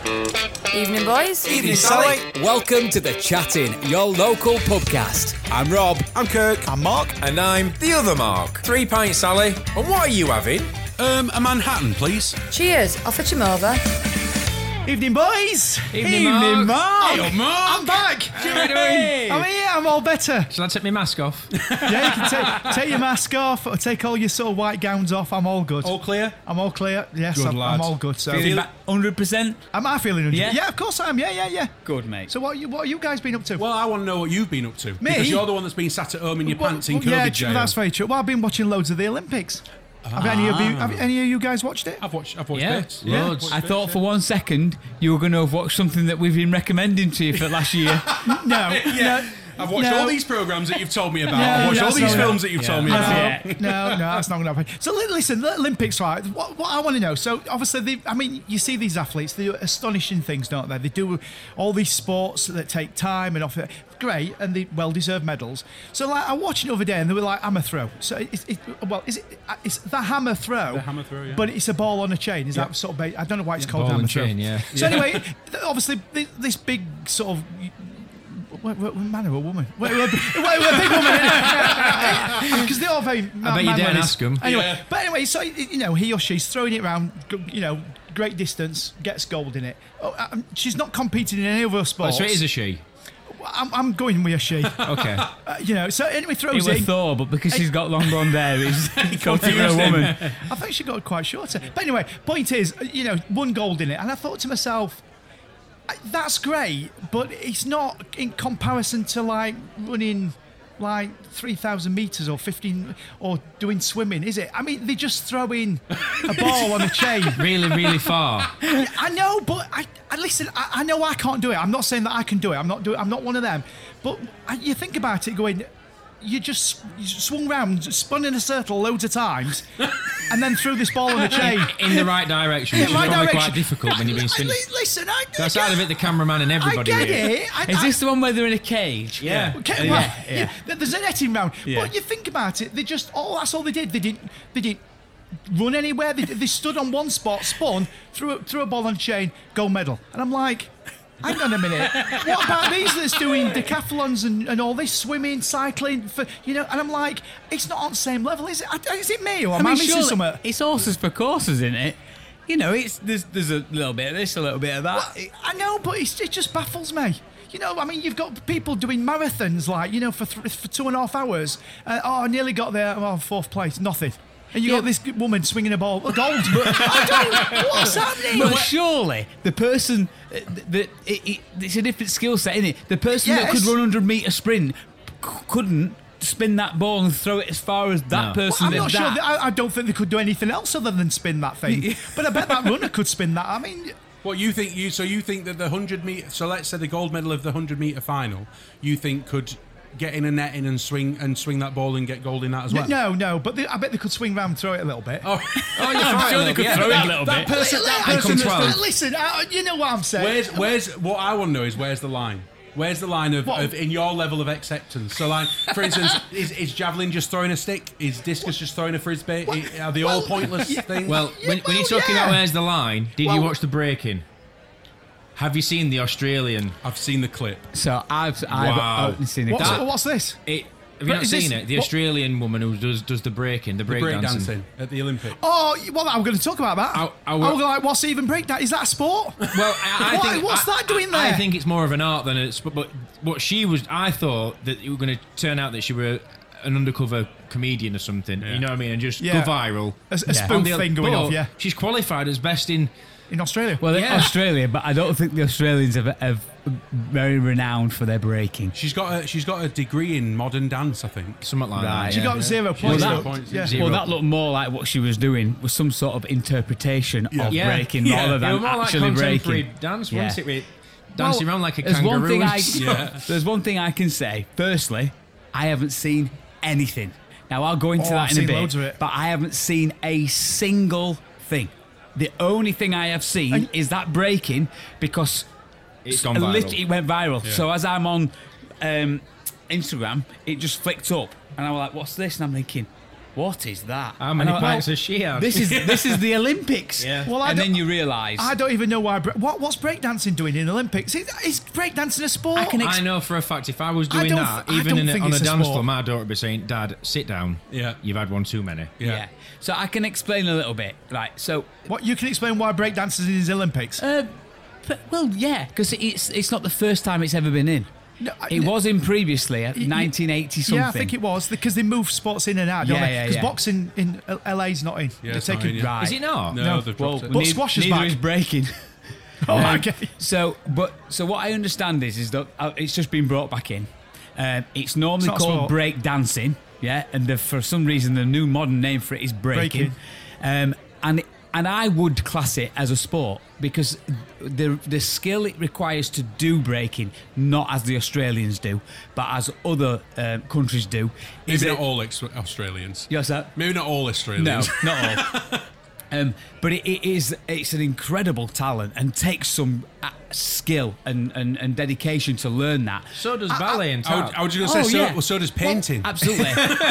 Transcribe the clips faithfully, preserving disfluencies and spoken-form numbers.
Evening, boys. Evening, Sally. Welcome to The Chatting, your local pubcast. I'm Rob. I'm Kirk. I'm Mark. And I'm the other Mark. Three pints, Sally. And what are you having? Um, a Manhattan, please. Cheers. I'll fetch him over. Evening, boys. Evening, Mark. Mark. Hey, Mark. I'm back. Hey. I'm here. I'm all better. Shall I take my mask off? Yeah, you can take, take your mask off or take all your sort of white gowns off. I'm all good. All clear? I'm all clear. Yes, Good I'm, lad. I'm all good. So, Feeling back one hundred percent? am I feeling? Yeah? Yeah, of course I am. Yeah, yeah, yeah. Good, mate. So, what are you, what are you guys been up to? Well, I want to know what you've been up to. Me? Because you're the one that's been sat at home in your Well, pants in well, COVID yeah, jail. that's very true. Well, I've been watching loads of the Olympics. Have any of you? Have any of you guys watched it? I've watched, I've watched Yeah, bits. Yeah. loads. I thought for one second you were going to have watched something that we've been recommending to you for last year. No, Yeah. no. I've watched No. all these programmes that you've told me about. Yeah, I've watched yeah, all that's these not films that you've Yeah. told me No, about. Yeah. no, no, that's not going to happen. So li- listen, the Olympics, right? What, what I want to know. So obviously, they, I mean, you see these athletes, they do astonishing things, don't they? They do all these sports that take time and offer great, and they well-deserved medals. So like, I watched it the other day, and they were like hammer throw. So it's, it, well, is it? It's the hammer throw. The hammer throw, yeah. But it's a ball on a chain. Is Yeah. that sort of? Ba- I don't know why it's called ball hammer and throw. chain, yeah. So anyway, th- obviously, th- this big sort of. What, what, man or a woman? We're, we're, we're, we're a big woman, because they're all very. I bet you didn't ask 'em. Anyway, Yeah. but anyway, so you know, he or she's throwing it around, you know, great distance, gets gold in it. Oh, um, she's not competing in any other Oh, sports. so it is a she. I'm, I'm going with a she. Okay. Uh, you know, so anyway, It throws was it. in. Thor, but because she's got long blonde hair, he's confused a Confused him. woman. I think she got quite short. But anyway, point is, you know, one gold in it, and I thought to myself, I- that's great, but it's not in comparison to like running like three thousand metres or fifteen or doing swimming, is it? I mean, they just throw in a ball on a chain. Really, really far. I know, but I, I listen. I, I know I can't do it. I'm not saying that I can do it. I'm not doing. I'm not one of them. But I, you think about it, going, you just you swung round, spun in a circle loads of times, and then threw this ball on a chain. In the right direction, which In is my probably direction. quite difficult when you've been spinning. Li- Listen, I. So outside of it, the cameraman and everybody. I get really. it. I, Is I, this the one where they're in a cage? Yeah. Okay, Yeah, well, yeah. yeah, there's a netting round, Yeah. but you think about it, they just oh, that's all they did. They didn't, they didn't run anywhere. They, they stood on one spot, spun, threw a, threw a ball on a chain, gold medal, and I'm like, hang on a minute, what about these that's doing decathlons and, and all this swimming, cycling, for you know? And I'm like, it's not on the same level, is it? I- Is it me or am I, missing surely something? it's horses for courses, isn't it? You know, it's there's there's a little bit of this, a little bit of that. I know, but it's, it just baffles me. You know, I mean, you've got people doing marathons, like, you know, for th- for two and a half hours. Uh, oh, I nearly got there. Oh, fourth place, nothing. And you Yeah. got this woman swinging a ball, oh, gold. I don't, what's happening? But surely the person uh, that it, it, it's a different skill set, isn't it? The person that could Yes. run one hundred metre sprint c- couldn't spin that ball and throw it as far as that No. person I'm did not that. sure. That, I, I don't think they could do anything else other than spin that thing. But I bet that runner could spin that. I mean, What you think? You so you think that the hundred meter? So let's say the gold medal of the hundred meter final, you think could get in a netting and swing and swing that ball and get gold in that as well? no, no. But they, I bet they could swing round and throw it a little bit. Oh, Oh, you're I'm sure they could throw it a little that bit. person, that I person can that's try. the- Listen, uh, you know what I'm saying. Where's where's what I want to know is where's the line? Where's the line of, What? of in your level of acceptance? So, like, for instance, is, is javelin just throwing a stick? Is discus just throwing a frisbee? I- Are they all Well, pointless yeah. things? Well, Yeah, when, when you're well, talking yeah. about where's the line, did Well- you watch the breaking? Have you seen the Australian? I've seen the clip. So I've I've Wow. uh, seen it. What's, That- what's this? It, have you But not is seen this- it? The what- Australian woman who does does the breaking, the The break dancing. breakdancing at the Olympics. Oh, well, I'm going to talk about that. I- I I, will- was like, what's even breakdown? Is that a sport? Well, I, I Why- think what's I- that doing I, I there? think it's more of an art than it's. But, but what she was, I thought that it was going to turn out that she were an undercover comedian or something. You know what I mean? And just Yeah. go viral. A, a Yeah. spoof On the- thing going but off, yeah, She's qualified as best in. in Australia. well, Yeah. Australia, but I don't think the Australians have, have very renowned for their breaking. She's got a she's got a degree in modern dance, I think. Something like Right, that. she yeah. got zero Well, points. that- though. points, yeah. zero. Well, that looked more like what she was doing was some sort of interpretation of Yeah. breaking Yeah. rather It than was more like actually contemporary breaking. dance, Yeah. wasn't it? With dancing Well, around like a there's kangaroo. one thing I, Yeah. There's one thing I can say. Firstly, I haven't seen anything. Now I'll go into Oh, that I've in a seen loads of bit, it. but I haven't seen a single thing. The only thing I have seen And- is that breaking because It's gone viral. lit- it went viral. So as I'm on um, Instagram, it just flicked up, and I was like, "What's this?" And I'm thinking, what is that? How many And I- pints well, has she had? This is this is the Olympics. Yeah. Well, I and don't- then you realise. I don't even know why. Bre- what what's breakdancing doing in the Olympics? Is, is breakdancing a sport? I can ex- I know for a fact if I was I doing don't that, th- I even don't in a, think on a it's a dance sport. floor, my daughter would be saying, "Dad, sit down. Yeah. You've had one too many." Yeah. yeah. So I can explain a little bit. Right. So, What you can explain why breakdancing is in the Olympics? uh, but, well, yeah, because it's it's not the first time it's ever been in. No, I- It was in previously at y- nineteen eighty something. Yeah, I think it was because they move sports in and out, don't Yeah, they? yeah, Because yeah. boxing in L A's not in. Yeah, They're it's not taking in, yeah. Right. Is it not? No, No. they've Well, dropped it. But neith- squash is neither back. is breaking. Oh, Um, okay. So, but so what I understand is is that uh, it's just been brought back in. Um, it's normally It's not called sport. break dancing, yeah, and the, for some reason the new modern name for it is breaking. Um, and and I would class it as a sport because the the skill it requires to do breaking, not as the Australians do, but as other um, countries do. is Maybe it- not all ex- Australians. Yes, sir. Maybe not all No, Australians. not all. Um, but it, it is it's an incredible talent and takes some uh, skill and, and, and dedication to learn that. So does ballet and I, would, tap. I was going to say, Oh, so, yeah. well, so does painting. Absolutely.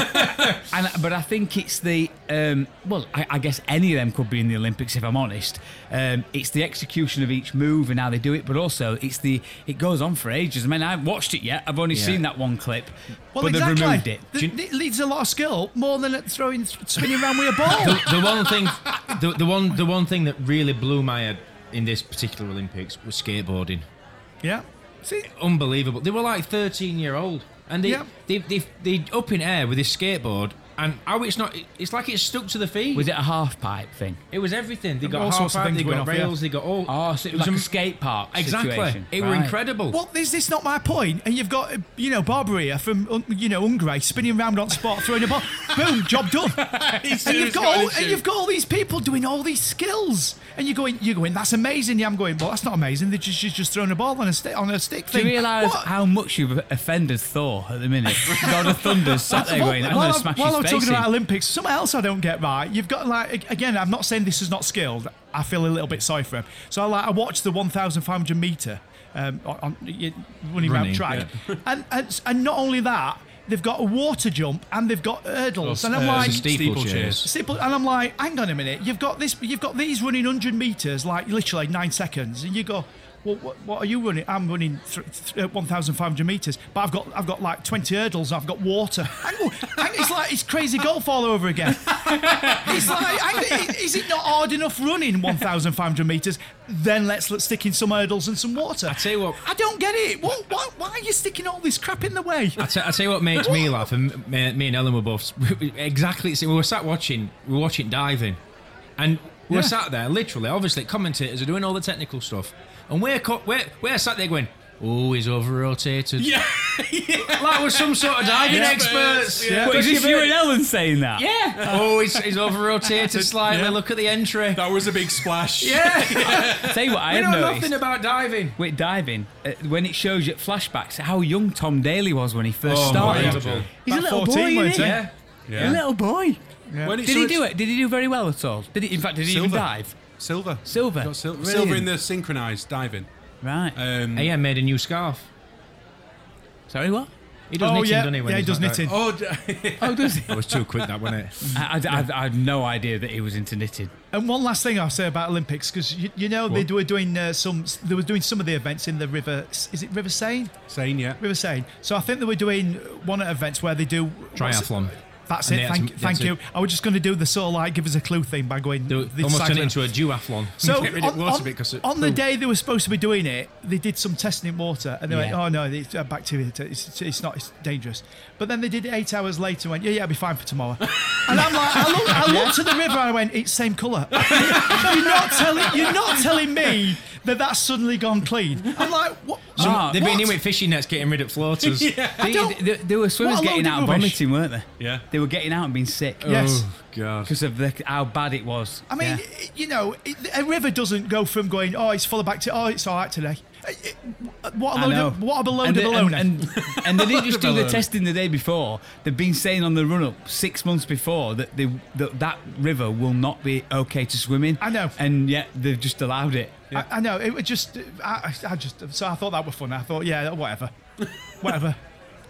and but I think it's the um, well, I, I guess any of them could be in the Olympics if I'm honest. Um, it's the execution of each move and how they do it, but also it's the it goes on for ages. I mean, I haven't watched it yet. I've only Yeah. seen that one clip, Well, but exactly. they've removed it. The- it needs a lot of skill, more than at throwing, spinning around with a ball. the one thing, the, the one, the one thing that really blew my head in this particular Olympics was skateboarding. yeah. See, Unbelievable. They were like thirteen year old, and they Yeah. they, they they up in air with this skateboard, and how it's not. It's like it's stuck to the feet. Was it a half pipe thing? It was everything. They got all half sorts of pipe, things they going got off, yeah. rails, they got all. Oh, so it was like am- a skate park exactly. situation. It were Right. incredible. well, is this not my point? And you've got, uh, you know, Barbaria from, uh, you know, Hungary spinning around on spot, throwing a ball. Boom, job done. He's and, you've just got got all, his and shoe. you've got all these people doing all these skills. And you're going, you're going, that's amazing. Yeah, I'm going, well, that's not amazing. They're just, she's just throwing a ball on a stick, on a stick Do you thing. realise What? how much you've offended Thor at the minute? God of Thunder's sat there Well, going, I'm while going to I'm- smash while his I'm face talking in. about Olympics, something else I don't get right. You've got like again. I'm not saying this is not skilled. I feel a little bit sorry for him. So I like I watched the one thousand five hundred meter um, on, on you- running around Running, track, and, and and not only that, they've got a water jump and they've got hurdles, and I'm uh, like. steeplechase. Simple, and I'm like, hang on a minute. You've got this. You've got these running one hundred meters, like literally nine seconds, and you go, well, what, what are you running? I'm running th- th- one thousand five hundred meters, but I've got I've got like twenty hurdles. And I've got water. Hang on, hang- it's like it's crazy golf all over again. It's like, hang- is it not hard enough running one thousand five hundred meters? Then let's, let's stick in some hurdles and some water. I tell you what. I don't get it. What, why, why are you sticking all this crap in the way? I tell, I tell you what makes me laugh, and me, me and Ellen were both exactly. We were sat watching, we were watching diving, and we were Yeah. sat there. Literally, obviously, commentators are doing all the technical stuff, and we're co- we're, we're sat there going, "Oh, he's over rotated." Yeah. Like we're some sort of diving Yeah. experts. Yeah. What, is Because this you've you and heard- Ellen saying that? Yeah. Oh, he's, he's over rotated slightly. Yeah. Look at the entry. That was a big splash. Yeah. Tell you what, I we have know noticed nothing about diving. with diving, uh, when it shows you flashbacks, how young Tom Daly was when he first Oh, started. unbelievable. He's a About little fourteen, boy, wasn't isn't he? he? Yeah. Yeah. A little boy. When it- Did so he it's do it? Did he do very well at all? Did he? In fact, did he even Silver. dive? Silver. Silver. Got sil- Brilliant. silver in the synchronized diving. Right. Um, A M made a new scarf. Sorry, what? He does Oh knitting, yeah, doesn't he? when yeah, he he's does not knitting. oh, d- Oh, does he? I was too quick, that wasn't it? I, I, I, I had no idea that he was into knitting. And one last thing I'll say about Olympics, because you, you know they were doing uh, some, they were doing some of the events in the river. Is it River Seine? Seine, yeah. River Seine. So I think they were doing one of the events where they do what's it- Triathlon. That's And it. they had Thank, some- thank that's you. it. I was just going to do the sort of like give us a clue thing by going. They the almost turned it cycling. into a duathlon. So Get rid on, of water on- because it- on the day they were supposed to be doing it, they did some testing in water, and they went, Yeah. "Oh no, it's uh, bacteria. It's, it's not. It's dangerous." But then they did it eight hours later, and went, "Yeah, yeah, I'll be fine for tomorrow." And I'm like, I looked, I looked at the river, and I went, "It's same colour." You're not telling, you're not telling me that that's suddenly gone clean. I'm like, what? Some- Ah, they've been what? in with fishing nets getting rid of floaters. They, don't- they, they were swimmers what a getting load out of and rubbish. vomiting, weren't they? Yeah. They were getting out and being sick. Yes. Oh, God. Because of the, how bad it was. I mean, Yeah. you know, it, a river doesn't go from going, "Oh, it's full of bacteria. Oh, it's all right today." It- it- what a I load know. of what a load and, of the- baloney. and, and, and they didn't just do the Baloney. testing the day before. They've been saying on the run up six months before that they, that, that river will not be okay to swim in. I know. And yet they've just allowed it. I, I know it was just, I, I just, so I thought that was fun. I thought, yeah, whatever, whatever.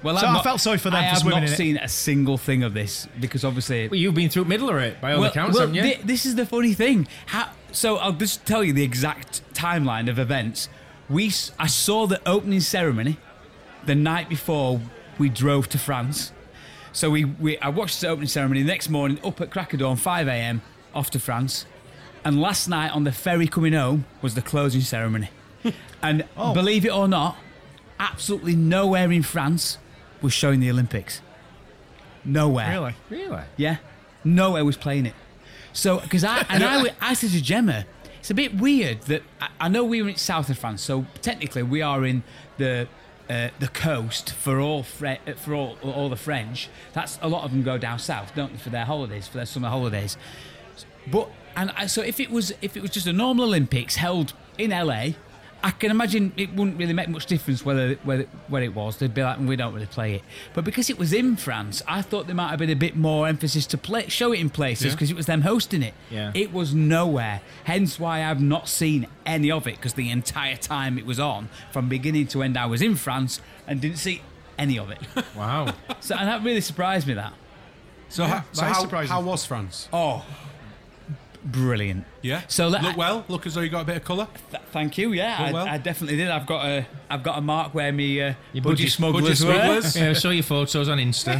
Well, So I've I not- felt sorry for them I for have swimming not in it. seen a single thing of this because obviously. Well, you've been through middle of it by all well, accounts, well, haven't you? thi- this is the funny thing. How, so I'll just tell you the exact timeline of events. We, s- I saw the opening ceremony the night before we drove to France. So we, we I watched the opening ceremony the next morning up at crack of dawn, five a.m. off to France. And last night on the ferry coming home was the closing ceremony. And Oh. believe it or not, absolutely nowhere in France was showing the Olympics. Nowhere. Really? Really? Yeah, nowhere was playing it. So, because I and I, w- I said to Gemma, it's a bit weird that I, I know we were in south of France, so technically we are in the uh, the coast for all Fre- uh, for all all the French. That's a lot of them go down south, don't they, for their holidays, for their summer holidays. But and I, so if it was if it was just a normal Olympics held in L A, I can imagine it wouldn't really make much difference whether whether where it was. They'd be like, we don't really play it. But because it was in France, I thought there might have been a bit more emphasis to play, show it in places Yeah. because it was them hosting it. Yeah. It was nowhere. Hence why I've not seen any of it because the entire time it was on, from beginning to end, I was in France and didn't see any of it. Wow. So and that really surprised me. That So, how, so that is how, surprising. how was France? oh, brilliant. Yeah. So let- look well. Look as though you got a bit of colour. Th- thank you. Yeah, Done I, well. I definitely did. I've got a, I've got a mark where me uh, Your budgie budgie- smugglers budgie were. smugglers. Yeah, I saw your photos on Insta.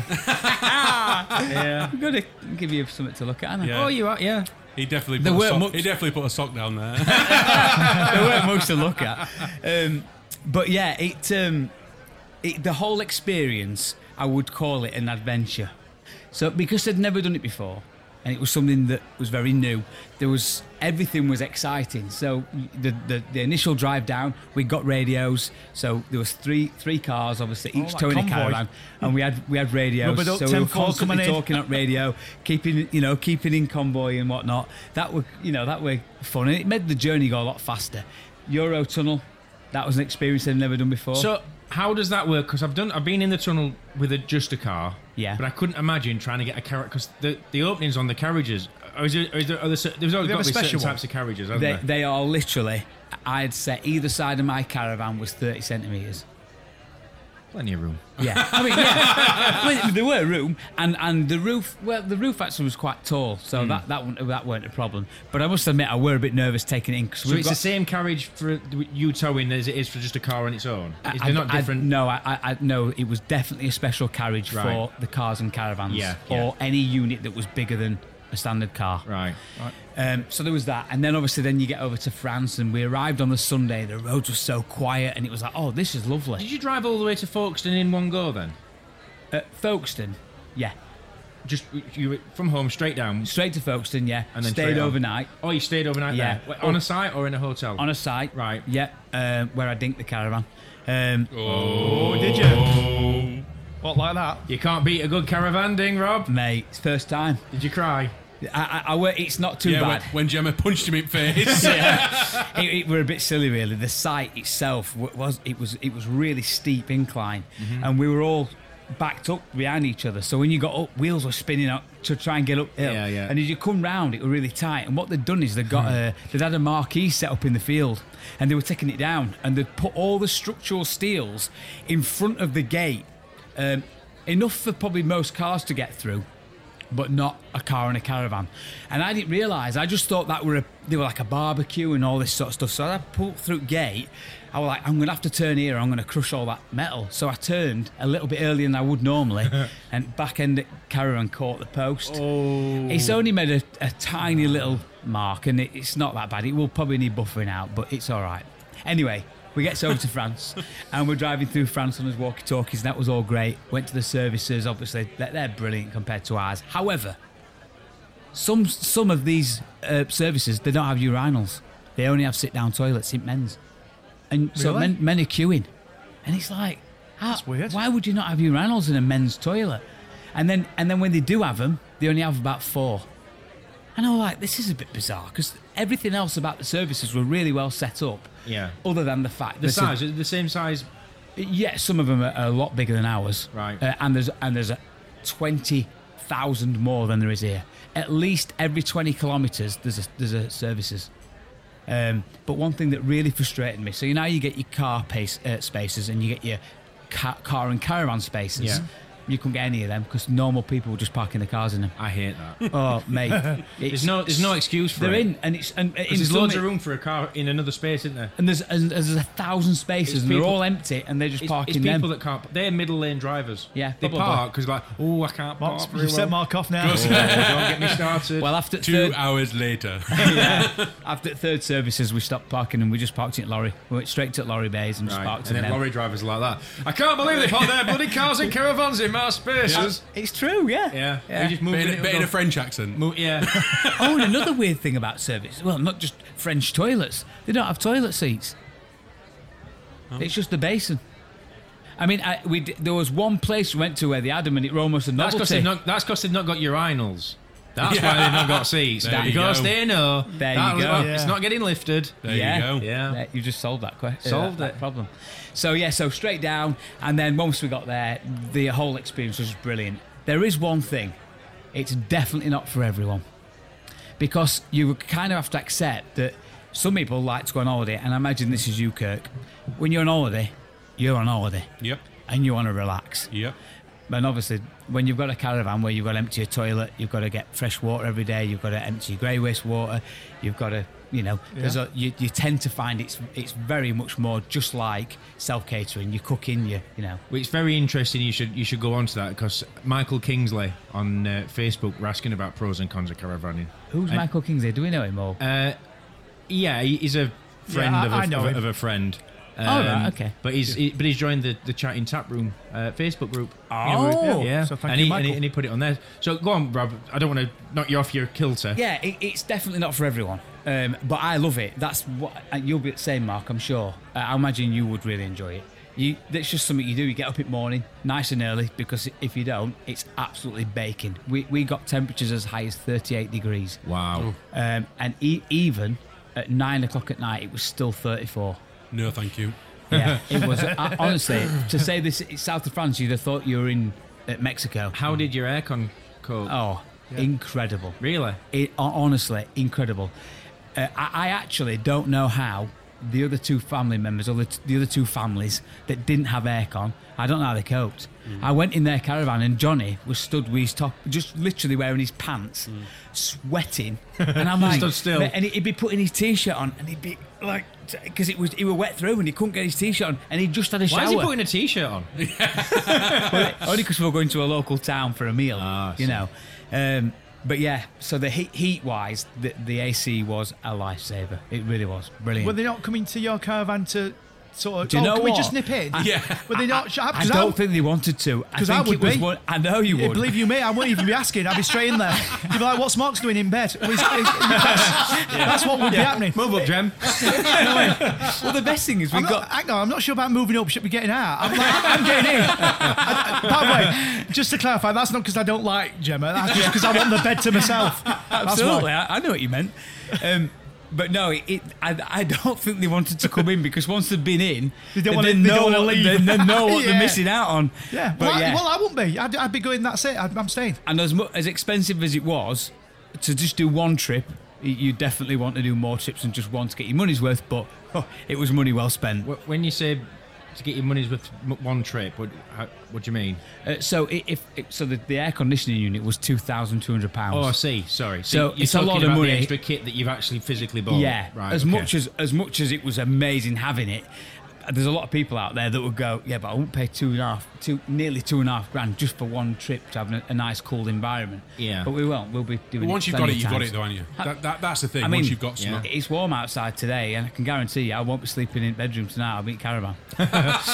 yeah. I'm gonna give you something to look at. Aren't I? Yeah. Oh, you are, yeah. He definitely There put a weren't sock, much- he definitely put a sock down there. There weren't much to look at. Um, but yeah, it, um, it the whole experience, I would call it an adventure. So because I'd never done it before, and it was something that was very new, there was everything was exciting. So the the, the initial drive down, we got radios. So there was three three cars, obviously, each like towing a convoy. caravan, and we had we had radios. Rubbered up so we were ten four constantly coming in. talking on radio, keeping you know keeping in convoy and whatnot. That were you know that were fun, and it made the journey go a lot faster. Eurotunnel, that was an experience I'd never done before. So, how does that work? Because I've done, I've been in the tunnel with a, just a car. Yeah. But I couldn't imagine trying to get a carriage because the, the openings on the carriages. Or is there, or is there, are there, cer- there's always have got to a be certain special one? types of carriages, hasn't They, there? they are literally, I'd say either side of my caravan was thirty centimetres. Plenty of room. Yeah. I mean, yeah. Well, there were room, and, and the roof, well, the roof actually was quite tall, so that, that, weren't, that weren't a problem. But I must admit, I were a bit nervous taking it in. Cause So we've it's got, the same carriage for you towing as it is for just a car on its own. Is I- they not I- different? no, I, I, I, no, it was definitely a special carriage Right. for the cars and caravans, Yeah, or yeah. any unit that was bigger than a standard car. Right. Um, so there was that, and then obviously then you get over to France, and we arrived on the Sunday. The roads were so quiet, and it was like, oh, this is lovely. Did you drive all the way to Folkestone in one go then? At Folkestone, yeah, Just you were from home straight down. straight to Folkestone, yeah. And then stayed straight on. overnight Oh, you stayed overnight Yeah. there? Wait, on a site or in a hotel? on a site, Right. Yeah, um, where I dinked the caravan. Um, Oh, did you? What, like that? You can't beat a good caravan ding, Rob. Mate, it's first time. Did you cry? I, I, I were, it's not too yeah, when, bad. when Gemma punched him in face. Yeah. it, it were a bit silly, really. The site itself wa- was it was it was really steep incline, Mm-hmm. and we were all backed up behind each other. So when you got up, wheels were spinning up to try and get uphill. Yeah, yeah. And as you come round, it was really tight. And what they'd done is they got a they'd had a marquee set up in the field, and they were taking it down, and they'd put all the structural steels in front of the gate, um, enough for probably most cars to get through, but not a car and a caravan. And I didn't realise. I just thought that were a, they were like a barbecue and all this sort of stuff. So I pulled through the gate. I was like, I'm going to have to turn here or I'm going to crush all that metal. So I turned a little bit earlier than I would normally, and back end the caravan caught the post. Oh. It's only made a, a tiny little mark, and it, it's not that bad. It will probably need buffering out, but it's all right. Anyway, we get over to France, and we're driving through France on his walkie-talkies, and that was all great. Went to the services, obviously, they're, they're brilliant compared to ours. However, some some of these uh, services, they don't have urinals. They only have sit-down toilets in men's. And so Really? men, men are queuing. And it's like, how, That's weird. why would you not have urinals in a men's toilet? And then and then when they do have them, they only have about four. And I was like, this is a bit bizarre, because everything else about the services were really well set up. Yeah. Other than the fact The this is- size, is it the same size? yeah, some of them are a lot bigger than ours. Right. Uh, and there's and there's a twenty thousand more than there is here. At least every twenty kilometres, there's a, there's a services. Um, but one thing that really frustrated me, so you know you get your car pace, uh, spaces and you get your ca- car and caravan spaces. Yeah. You couldn't get any of them because normal people were just parking the cars in them. I hate that. Oh, mate. There's no, there's no excuse for They're it. in, and it's and in There's some loads it- of room for a car in another space, isn't there? And there's and there's a thousand spaces, It's and they're people- all empty, and they're just It's, parking it's people them. that can't. They're middle lane drivers. Yeah, they blah, blah, park blah. because like, oh, I can't Mark, park very you set well. Mark off now. Oh, don't get me started. Well, after Two third, hours later. yeah, after third services, we stopped parking and we just parked it at lorry. We went straight to lorry bays and just Right. parked And in then them. lorry drivers are like that. I can't believe they put their bloody cars and caravans in my spaces. It's true, yeah. Yeah, Yeah. we just moved Bit, it. in, bit in a French accent. Mo- yeah. Oh, and another weird thing about service. Well, not just French toilets. They don't have toilet seats. It's just the basin. I mean, I, we d- there was one place we went to where they had them, and it were almost a That's because novelty. they've not. That's because they've not got urinals. That's why they've not got seats. There you because go. they know There that you was- go. oh, it's Yeah. not getting lifted. There yeah. you go. Yeah. Yeah, you just solved that question. Solved that, it. problem. So yeah, so straight down, and then once we got there, the whole experience was brilliant. There is one thing: it's definitely not for everyone, because you kind of have to accept that some people like to go on holiday, and I imagine this is you, Kirk. When you're on holiday, you're on holiday, Yep. and you want to relax. Yep. And obviously, when you've got a caravan where you've got to empty your toilet, you've got to get fresh water every day, you've got to empty your grey waste water, you've got to, you know, there's a, you, you tend to find it's it's very much more just like self-catering. You're cooking, you you know. Well, it's very interesting. You should you should go on to that because Michael Kingsley on uh, Facebook were asking about pros and cons of caravanning. Who's And- Michael Kingsley? Do we know him all? Uh, yeah, he- he's a friend Yeah, I- of, a, I know of, a, him. of a friend. Um, Oh, right, okay. But he's he, but he's joined the the chatting tap room uh, Facebook group. Oh. yeah. So thank and, you, he, and, Michael. he, and he put it on there. So go on, Rob. I don't want to knock you off your kilter. Yeah, it, it's definitely not for everyone. Um, but I love it. That's what and you'll be the same, Mark. I'm sure. Uh, I imagine you would really enjoy it. You, that's just something you do. You get up in the morning, nice and early, because if you don't, it's absolutely baking. We we got temperatures as high as thirty-eight degrees, Wow. um, and e- even at nine o'clock at night, it was still thirty-four. No, thank you. Yeah, it was. Uh, honestly, to say this, it's south of France, you'd have thought you were in uh, Mexico. How did your aircon cope? Oh, incredible. Really? It, honestly, incredible. Uh, I, I actually don't know how the other two family members, or the, t- the other two families that didn't have aircon, I don't know how they coped. I went in their caravan and Johnny was stood with his top, just literally wearing his pants, sweating, and I'm like, Stood still. and he'd be putting his t-shirt on, and he'd be like, because it was he was wet through and he couldn't get his t-shirt on, and he just had a shower. Why is he putting a t-shirt on? Well, only because we were going to a local town for a meal, Ah, I you see. know. Um, but yeah, so the heat, heat-wise, the, the A C was a lifesaver. It really was brilliant. Were they not coming to your caravan to sort of? Do you oh, know can what? we just nip in? Yeah. Were they not? I Because don't think they wanted to. I 'cause think I would it was be. one. I know you Yeah, would. believe you me, I wouldn't even be asking. I'd be straight in there. You'd be like, "What's Mark's doing in bed?" Well, he's- he's- that's, that's what would be happening. Move up, Jem. Well, the best thing is we I'm got. not, hang on, I'm not sure about moving up. Should be getting out. I'm like, I'm getting in. I, I, by the way, just to clarify, that's not because I don't like Gemma. That's just because I want the bed to myself. That's Absolutely, why. I, I know what you meant. Um, but no, it, it, I, I don't think they wanted to come in because once they've been in, They don't they wanna- didn't they know don't wanna what- leave. They, they know what Yeah. they're missing out on. Yeah. but Well, I, yeah. well, I wouldn't be. I'd, I'd be going. That's it. I'd, I'm staying. And as mu- as expensive as it was to just do one trip, y- you definitely want to do more trips than just one to get your money's worth. But oh, it was money well spent. Wh- When you say to get your money's worth m- one trip, what, how, what do you mean? Uh, so i- if, if so, the, the air conditioning unit was two thousand two hundred pounds. Oh, I see. Sorry. So you're it's a talking lot of about money. The extra kit that you've actually physically bought. Yeah, Right. as okay. much as as much as it was amazing having it, there's a lot of people out there that would go, yeah, but I won't pay two and a half, two nearly two and a half grand just for one trip to have a, a nice, cool environment. Yeah. but we won't. We'll be doing. But once it you've got it, plenty you've of got times. it, though, haven't you? That, that, that's the thing. I mean, once you've got yeah. some. It's warm outside today, and I can guarantee you, I won't be sleeping in the bedroom tonight. I'll be in caravan. The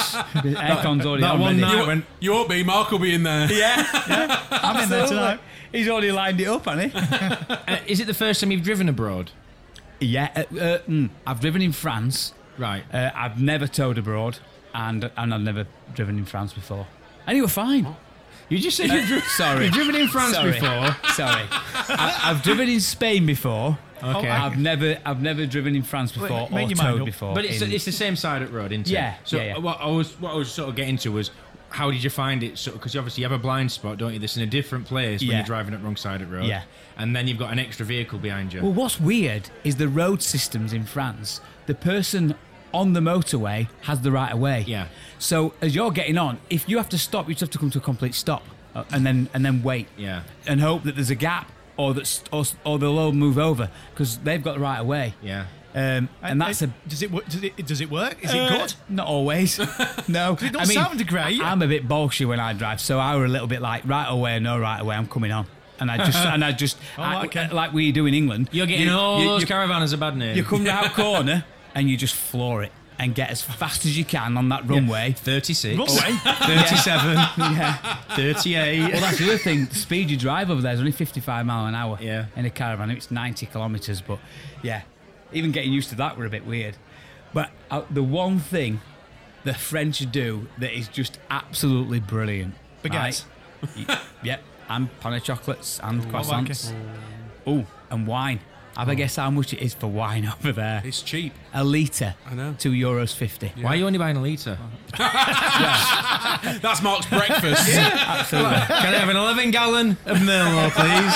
aircon's already that on one ready. night You, when- you won't be. Mark will be in there. Yeah, I'm in there tonight. He's already lined it up, hasn't he? Uh, is it the first time you've driven abroad? Yeah, uh, uh, mm, I've driven in France. Right. Uh, I've never towed abroad, and and I've never driven in France before. And you were fine. You just said you've, dri- Sorry. you've driven in France Sorry. before. Sorry, I, I've driven in Spain before. Okay. I've never, I've never driven in France before make or your mind towed up. before. But it's, in- it's the same side of road, isn't it? Yeah, So yeah, yeah. what I was what I was sort of getting to was how did you find it? Because obviously you have a blind spot, don't you? That's in a different place when Yeah. you're driving up wrong side of road. Yeah. And then you've got an extra vehicle behind you. well, what's weird is the road systems in France. The person on the motorway has the right of way. Yeah. So as you're getting on, if you have to stop, you just have to come to a complete stop uh, and then and then wait. Yeah. And hope that there's a gap or that or, or they'll all move over because they've got the right of way. Yeah. Um, and that's Uh, a does it wo- does it does it work? Is uh, it good? Not always. No. It don't sound great. I, I'm a bit bolshy when I drive, so I were a little bit like right away, no right away, I'm coming on. And I just and I just Oh, I- okay. like we do in England. You're getting you, all you, those you, caravanners a bad name. you come round corner and you just floor it and get as fast as you can on that runway. thirty-six. Runway? thirty-seven. Yeah. thirty-eight. Well, that's the other thing. The speed you drive over there is only fifty-five mile an hour. Yeah. In a caravan, it's ninety kilometres. But yeah, even getting used to that were a bit weird. But uh, the one thing the French do that is just absolutely brilliant. Baguettes. Right? Y- yep. And pan of chocolates and croissants. okay. Oh, and wine. Have a guess how much it is for wine over there? It's cheap. A litre. I know. Two euros fifty. Why are you only buying a litre? That's Mark's breakfast. Absolutely. Can I have an eleven gallon of Merlot,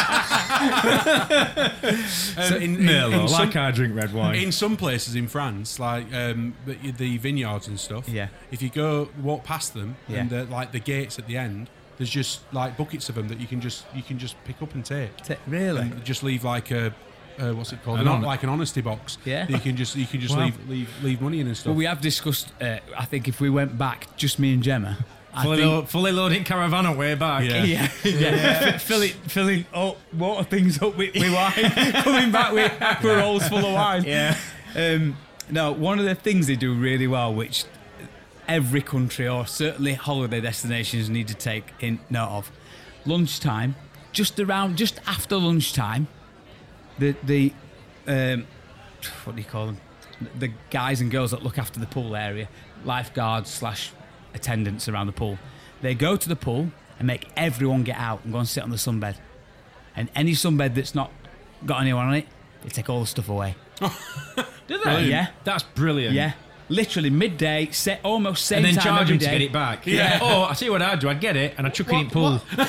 please? Um, in, in- Merlot, in some- like I drink red wine. In some places in France, like um, the, the vineyards and stuff, Yeah. if you go walk past them Yeah. and uh, like the gates at the end, there's just like buckets of them that you can just you can just pick up and take. T- Really? And just leave like a uh, what's it called? An Not hon- like an honesty box. Yeah. that you can just you can just Wow. leave, leave leave money in and stuff. Well, we have discussed. Uh, I think if we went back, just me and Gemma, I Fully, think, lo- fully loaded caravan on way back. Yeah. yeah, yeah, F- filling, filling up water things up with, with wine, coming back with aqua rolls full of wine. Yeah. Um, no, one of the things they do really well, which every country or certainly holiday destinations need to take in note of, lunchtime, just around, just after lunchtime, the the um, what do you call them? The guys and girls that look after the pool area, lifeguards slash attendants around the pool, they go to the pool and make everyone get out and go and sit on the sunbed. And any sunbed that's not got anyone on it, they take all the stuff away. Do they? Yeah. That's brilliant. Yeah, literally midday, set almost same And then time charge every them to day. get it back. Yeah. Oh, I tell you what I'd do. I'd get it and I'd chuck it in What- pool. what-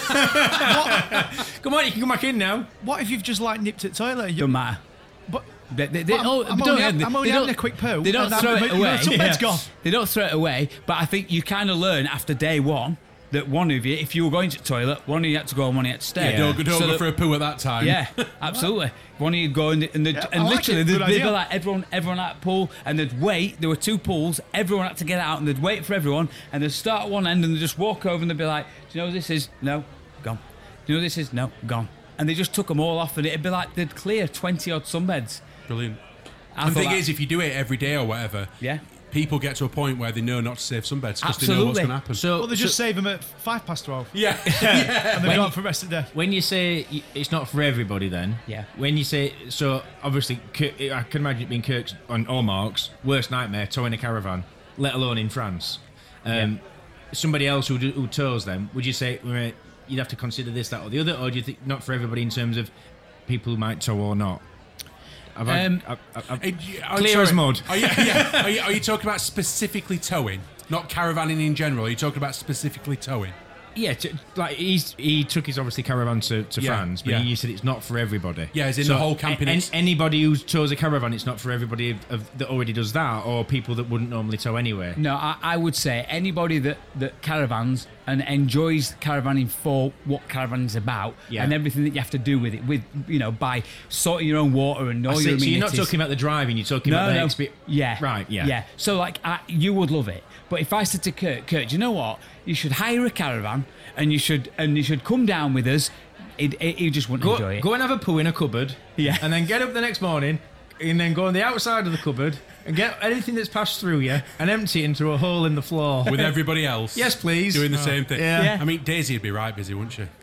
Come on, you can come back in now. What if you've just like nipped at the toilet? You, Don't matter. but They, they, they, But I'm- oh, I'm don't- only had- they- I'm only they having don't- a quick poo They don't and that- throw it but away. your sunbed's gone. They don't throw it away, but I think you kind of learn after day one that one of you, if you were going to the toilet, one of you had to go and one of you had to stay. Yeah, don't, don't So go that- for a poo at that time. Yeah, absolutely. One of you go and, and, they'd- Yeah, I and like literally it. they'd, Good they'd be idea. like everyone, everyone at the pool, and they'd wait. There were two pools. Everyone had to get out, and they'd wait for everyone, and they'd start at one end, and they'd just walk over, and they'd be like, "Do you know what this is? No, gone. Do you know what this is? No, gone." And they just took them all off, and it'd be like they'd clear twenty odd sunbeds. Brilliant. I And the thought thing that- is, if you do it every day or whatever, yeah. people get to a point where they know not to save sunbeds because they know what's Absolutely. going to happen. So, Well, they so just save them at five past twelve, yeah. and they're When gone you- for the rest of the day. when you say y- it's not for everybody, then Yeah. When you say so, obviously, Kirk, I can imagine it being Kirk's on or Mark's worst nightmare towing a caravan, let alone in France. Um, Somebody else who, do, who tows them, would you say uh, you'd have to consider this, that, or the other, or do you think not for everybody in terms of people who might tow or not? Have I- Um, I- I- I- Hey, oh, Clear sorry. as mud. Are you, yeah, are, you, are you talking about specifically towing? Not caravanning in general? Are you talking about specifically towing? Yeah, t- like he's he took his obviously caravan to, to Yeah, France, but yeah. you said it's not for everybody. Yeah, as in the whole camping a- an- ex- anybody who tows a caravan, it's not for everybody of, of, that already does that, or people that wouldn't normally tow anyway. No, I, I would say anybody that, that caravans and enjoys caravanning for what caravanning is about Yeah. and everything that you have to do with it, with you know, by sorting your own water and I all see, your so you're not amenities. talking about the driving, you're talking about No, the no. experience. Yeah. Right, yeah. Yeah. So, like, I, you would love it. But if I said to Kurt, Kurt, do you know what? You should hire a caravan and you should and you should come down with us. It, it, you just wouldn't Go, enjoy it. go and have a poo in a cupboard, Yeah. and then get up the next morning, and then go on the outside of the cupboard and get anything that's passed through you and empty it into a hole in the floor. With everybody else? Yes, please. Doing the same thing. yeah. Yeah. I mean, Daisy would be right busy, wouldn't she?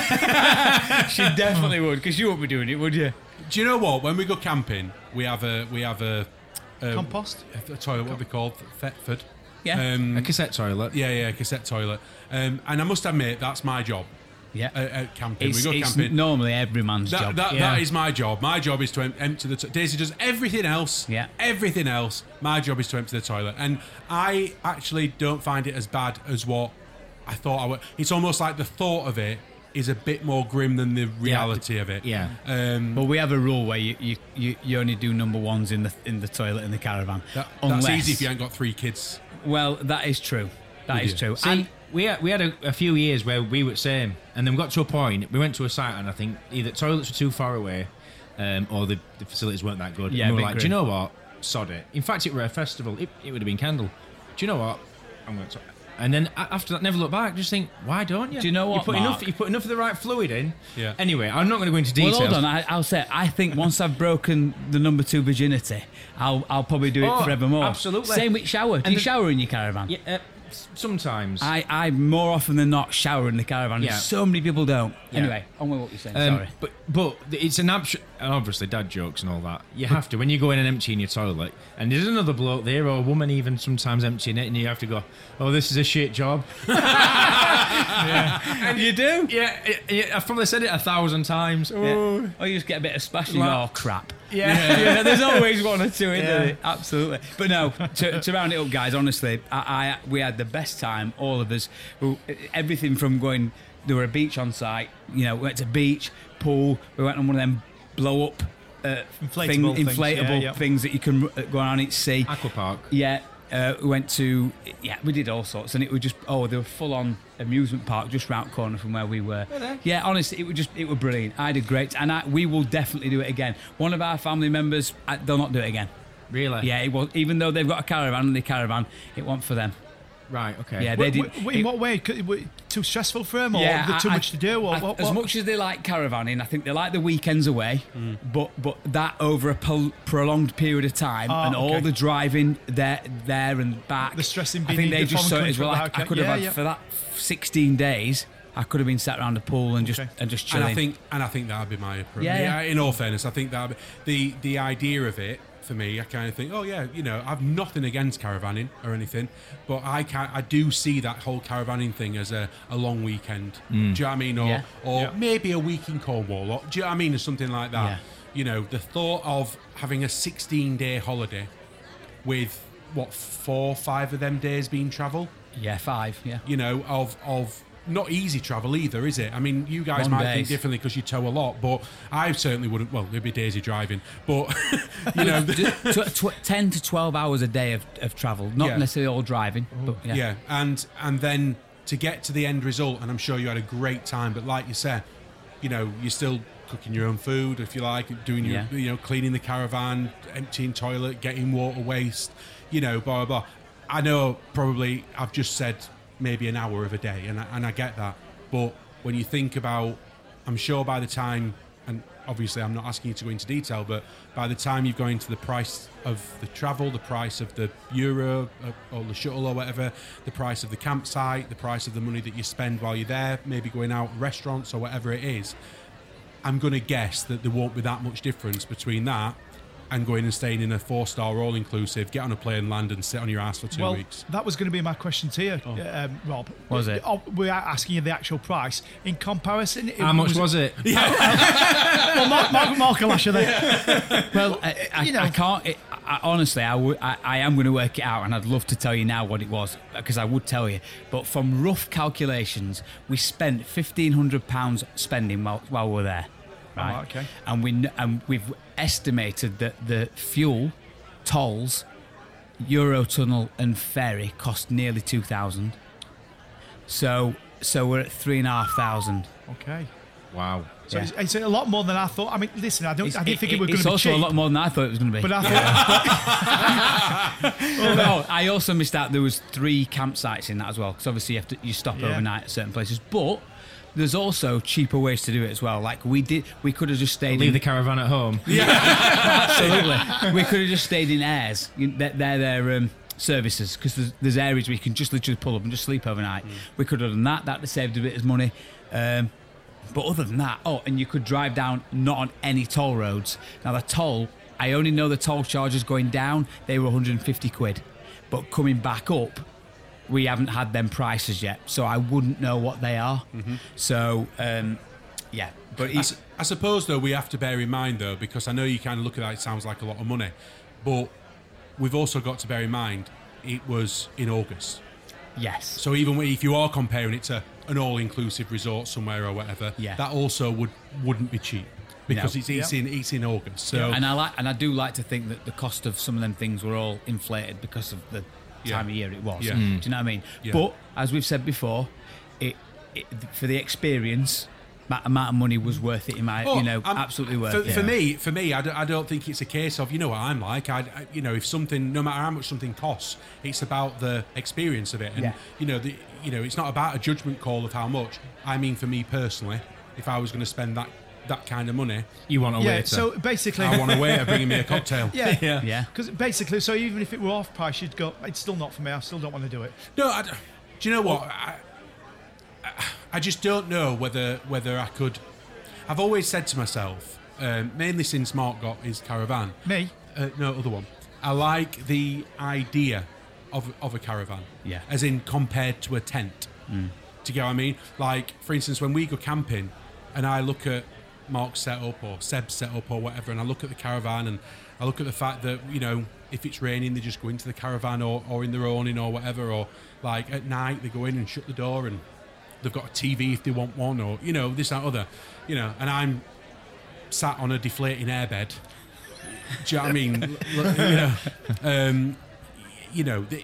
She definitely would, because you wouldn't be doing it, would you? Do you know what? When we go camping, we have a we have a, a, Compost? a, a toilet. What are they called? Thetford. Yeah. Um, A cassette toilet. yeah, yeah, cassette toilet. Um, and I must admit, that's my job Yeah. at, at camping. it's we go it's camping. normally every man's That, job. that, Yeah. that is my job. My job is to em- empty the. To- Daisy does everything else. Yeah. Everything else. My job is to empty the toilet, and I actually don't find it as bad as what I thought I would. It's almost like the thought of it is a bit more grim than the reality of it. Yeah. Um, Well, we have a rule where you, you, you, you only do number ones in the in the toilet in the caravan. that, unless, that's easy if you ain't got three kids. Well, that is true. That Would is you? true. See, and we had, we had a, a few years where we were the same, and then we got to a point. We went to a site, and I think either toilets were too far away, um, or the, the facilities weren't that good. Yeah, and we were big like, do you grim. know what? Sod it. In fact, it were a festival. It, it would have been Kendal. Do you know what? I'm going to. And then a- after that, never look back. Just think, why don't you? Do you know what, You put Mark? enough. You put enough of the right fluid in. Yeah. Anyway, I'm not going to go into well, details. hold on. I, I'll say. I think once I've broken the number two virginity, I'll I'll probably do it Oh, forevermore. absolutely. Same with shower. Do And you the- shower in your caravan? Yeah, uh, s- sometimes. I, I more often than not shower in the caravan. Yeah. So many people don't. Yeah. Anyway, on with what you're saying. Um, Sorry. But but it's an abs- and obviously dad jokes and all that. You have to when you go in and empty in your toilet, and there's another bloke there or a woman even sometimes emptying it, and you have to go, oh, this is a shit job. yeah. And you do. Yeah, it- it- I've probably said it a thousand times. Oh. Yeah. Or you just get a bit of splash and you go, Like- oh crap. Yeah. Yeah, there's always one or two in Yeah. there. Absolutely. But no, to, to round it up, guys, honestly, I, I we had the best time, all of us. We- Everything from going, there were a beach on site, you know, we went to beach, pool, we went on one of them blow up uh, Inflatable thing, things, inflatable yeah, yeah. things that you can uh, go on each sea. Aquapark. Yeah, uh, we went to, yeah, we did all sorts, and it was just, oh, they were full on amusement park just round corner from where we were. Yeah, honestly, it was just, it was brilliant. I did great, and I, we will definitely do it again. One of our family members, I, they'll not do it again. Really? Yeah, it was, even though they've got a caravan and the caravan, it wasn't for them. Right. Okay. Yeah, they Wh- did. wh- in it- what way? Could- w- Too stressful for them, or Yeah, too I- much to do, or I- what? As what? much as they like caravanning, I think they like the weekends away, but but that over a pol- prolonged period of time Ah, and all okay. the driving there there and back. The stress in I being think in they the just saw foreign it as well. I, country, I okay. could have Yeah, had yeah. for that sixteen days. I could have been sat around the pool and just Okay. and just And chilling. I think, and I think that'd be my approach. Yeah, Yeah, yeah. In all fairness, I think that the the idea of it for me, I kind of think, oh yeah, you know, I've nothing against caravanning or anything, but I can I do see that whole caravanning thing as a, a long weekend. Do you know what I mean? Or Yeah. or Yeah. maybe a week in Cornwall. Or, do you know what I mean? Or something like that. Yeah. You know, the thought of having a sixteen day holiday with what four, five of them days being travel. yeah, five. Yeah. You know, of of not easy travel either, is it? I mean, you guys Long might think days. differently because you tow a lot, but I certainly wouldn't. Well, it'd be daisy driving, but you know, the- Tw- tw- ten to twelve hours a day of, of travel, not Yeah. necessarily all driving, but yeah. yeah. and and then to get to the end result, and I'm sure you had a great time, but like you said, you know, you're still cooking your own food, if you like, doing your, Yeah. you know, cleaning the caravan, emptying toilet, getting water waste, you know, blah blah blah. I know probably I've just said maybe an hour of a day, and I, and I get that, but when you think about, I'm sure by the time, and obviously I'm not asking you to go into detail, but by the time you've gone into the price of the travel, the price of the euro uh, or the shuttle or whatever, the price of the campsite, the price of the money that you spend while you're there, maybe going out restaurants or whatever it is, I'm going to guess that there won't be that much difference between that and going and staying in a four-star all-inclusive, get on a plane, land and sit on your ass for two well, weeks. that was going to be my question to you, um, Rob. Was it? Oh, we're asking you the actual price in comparison. it How much was it? Well, Mark, Mark, Mark will ask you there. Well, I, I, you know. I can't. It, I, honestly, I, w- I, I am going to work it out, and I'd love to tell you now what it was because I would tell you. But from rough calculations, we spent fifteen hundred pounds spending while while we we're there, right? Oh, okay. And we kn- and we've estimated that the fuel, tolls, Eurotunnel, and ferry cost nearly two thousand. So so we're at three and a half thousand. Okay. Wow. So Yeah. it's, it's a lot more than I thought. I mean, listen, I don't. I didn't think it, was going it's to be also cheap. a lot more than I thought it was going to be. But I thought, Oh, no, I also missed out there was three campsites in that as well because obviously you have to you stop Yeah. overnight at certain places, but there's also cheaper ways to do it as well. Like we did, we could have just stayed Leave in the caravan at home. absolutely. We could have just stayed in Airs. You- They're they're their um, services because there's, there's areas where you can just literally pull up and just sleep overnight. We could have done that. That would have saved a bit of money. Um, but other than that, oh, and you could drive down not on any toll roads. Now the toll, I only know the toll charges going down. They were one hundred fifty quid, but coming back up, we haven't had them prices yet, so I wouldn't know what they are. So um, yeah, but I, it's, s- I suppose, though, we have to bear in mind, though, because I know you kind of look at that, it sounds like a lot of money, but we've also got to bear in mind it was in August. yes, So even if you are comparing it to an all-inclusive resort somewhere or whatever, Yeah. that also would wouldn't be cheap because No. it's it's Yeah. in it's in August. So And I like, and I do like to think that the cost of some of them things were all inflated because of the Yeah. time of year it was. Yeah. Do Mm. you know what I mean? Yeah. But as we've said before, it, it for the experience, that amount of money was worth it. In my, Oh, you know, I'm- absolutely worth for, it. for me, for me, I don't, I don't think it's a case of, you know what I'm like. I, I, you know, if something, no matter how much something costs, it's about the experience of it. And Yeah. you know, the, you know, it's not about a judgment call of how much. I mean, for me personally, if I was going to spend that that kind of money, You want a Yeah, waiter. so basically, I want a waiter bringing me a cocktail. yeah, Yeah. Yeah. Because basically, so even if it were off price, you'd go. It's still not for me. I still don't want to do it. No, I, d- do you know what? I, I, I just don't know whether whether I could. I've always said to myself, um, mainly since Mark got his caravan. Me, Uh, no, other one. I like the idea of of a caravan. Yeah. As in compared to a tent. Do you get what I mean? Like, for instance, when we go camping and I look at Mark's setup or Seb's setup or whatever, and I look at the caravan and I look at the fact that, you know, if it's raining, they just go into the caravan or, or in their awning or whatever, or like at night they go in and shut the door and they've got a T V if they want one, or, you know, this, that, other, you know, and I'm sat on a deflating airbed. Do you know what I mean? L- l- you know, um, you know, the,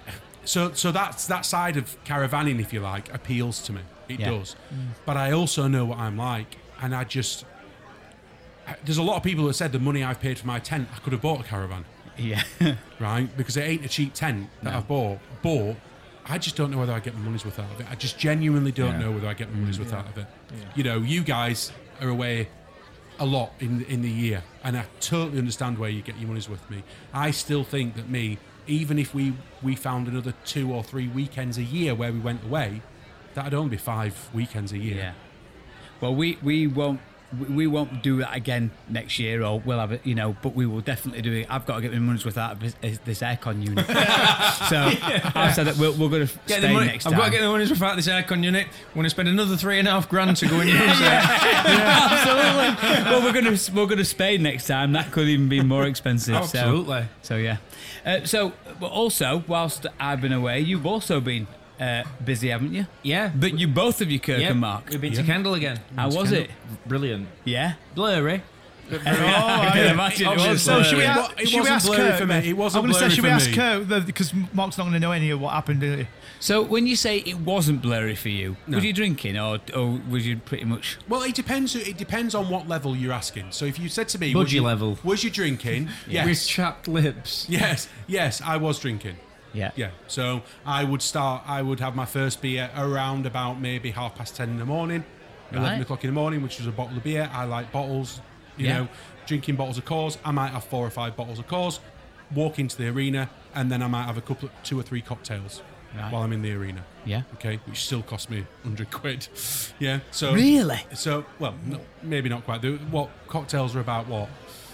so so that's that side of caravanning, if you like, appeals to me. It Yeah. does. But I also know what I'm like, and I just there's a lot of people that said the money I've paid for my tent, I could have bought a caravan, Yeah. right? Because it ain't a cheap tent that I've bought. But I just don't know whether I get my money's worth out of it. I just genuinely don't Yeah. know whether I get my money's worth out of it. You know, you guys are away a lot in in the year, and I totally understand where you get your money's worth. Me, I still think that me, even if we we found another two or three weekends a year where we went away, that'd only be five weekends a year. Yeah. Well, we we won't we- we won't do that again next year, or we'll have it, you know. But we will definitely do it. I've got to get my money's worth out of this, this aircon unit. so I've said that we're, we're going to Get stay the money. next I've time. got to get the money for this aircon unit. Want to spend another three and a half grand to go and use it. Absolutely. Well, we're going to we're going to Spain next time. That could even be more expensive. so- Absolutely. So, yeah. Uh, so, but also, whilst I've been away, you've also been uh, busy, haven't you? Yeah. But you both of you, Kirk Yeah. and Mark. We've been to Kendal again. How Been to was Kendal. it? Brilliant. Yeah. Blurry. I can imagine it was. Obviously. so should we, It a- wa- it should we wasn't ask blurry Kurt? for me. It wasn't I'm gonna blurry say, should for we ask me. Kurt the- because Mark's not going to know any of what happened. Uh, So, when you say it wasn't blurry for you, No. were you drinking, or or was you pretty much? Well, it depends. It depends on what level you're asking. So if you said to me, Budgie was you, level. was you drinking? With Yes, chapped lips. yes, yes. I was drinking. Yeah. Yeah. So I would start. I would have my first beer around about maybe half past ten in the morning, eleven Right. o'clock in the morning, which was a bottle of beer. I like bottles. You Yeah. know, drinking bottles of Coors. I might have four or five bottles of Coors. Walk into the arena, and then I might have a couple, of, two or three cocktails Right. while I'm in the arena. Yeah. Okay, which still cost me hundred quid. Yeah. So Really? So well, no, maybe not quite. The- What cocktails are about? What?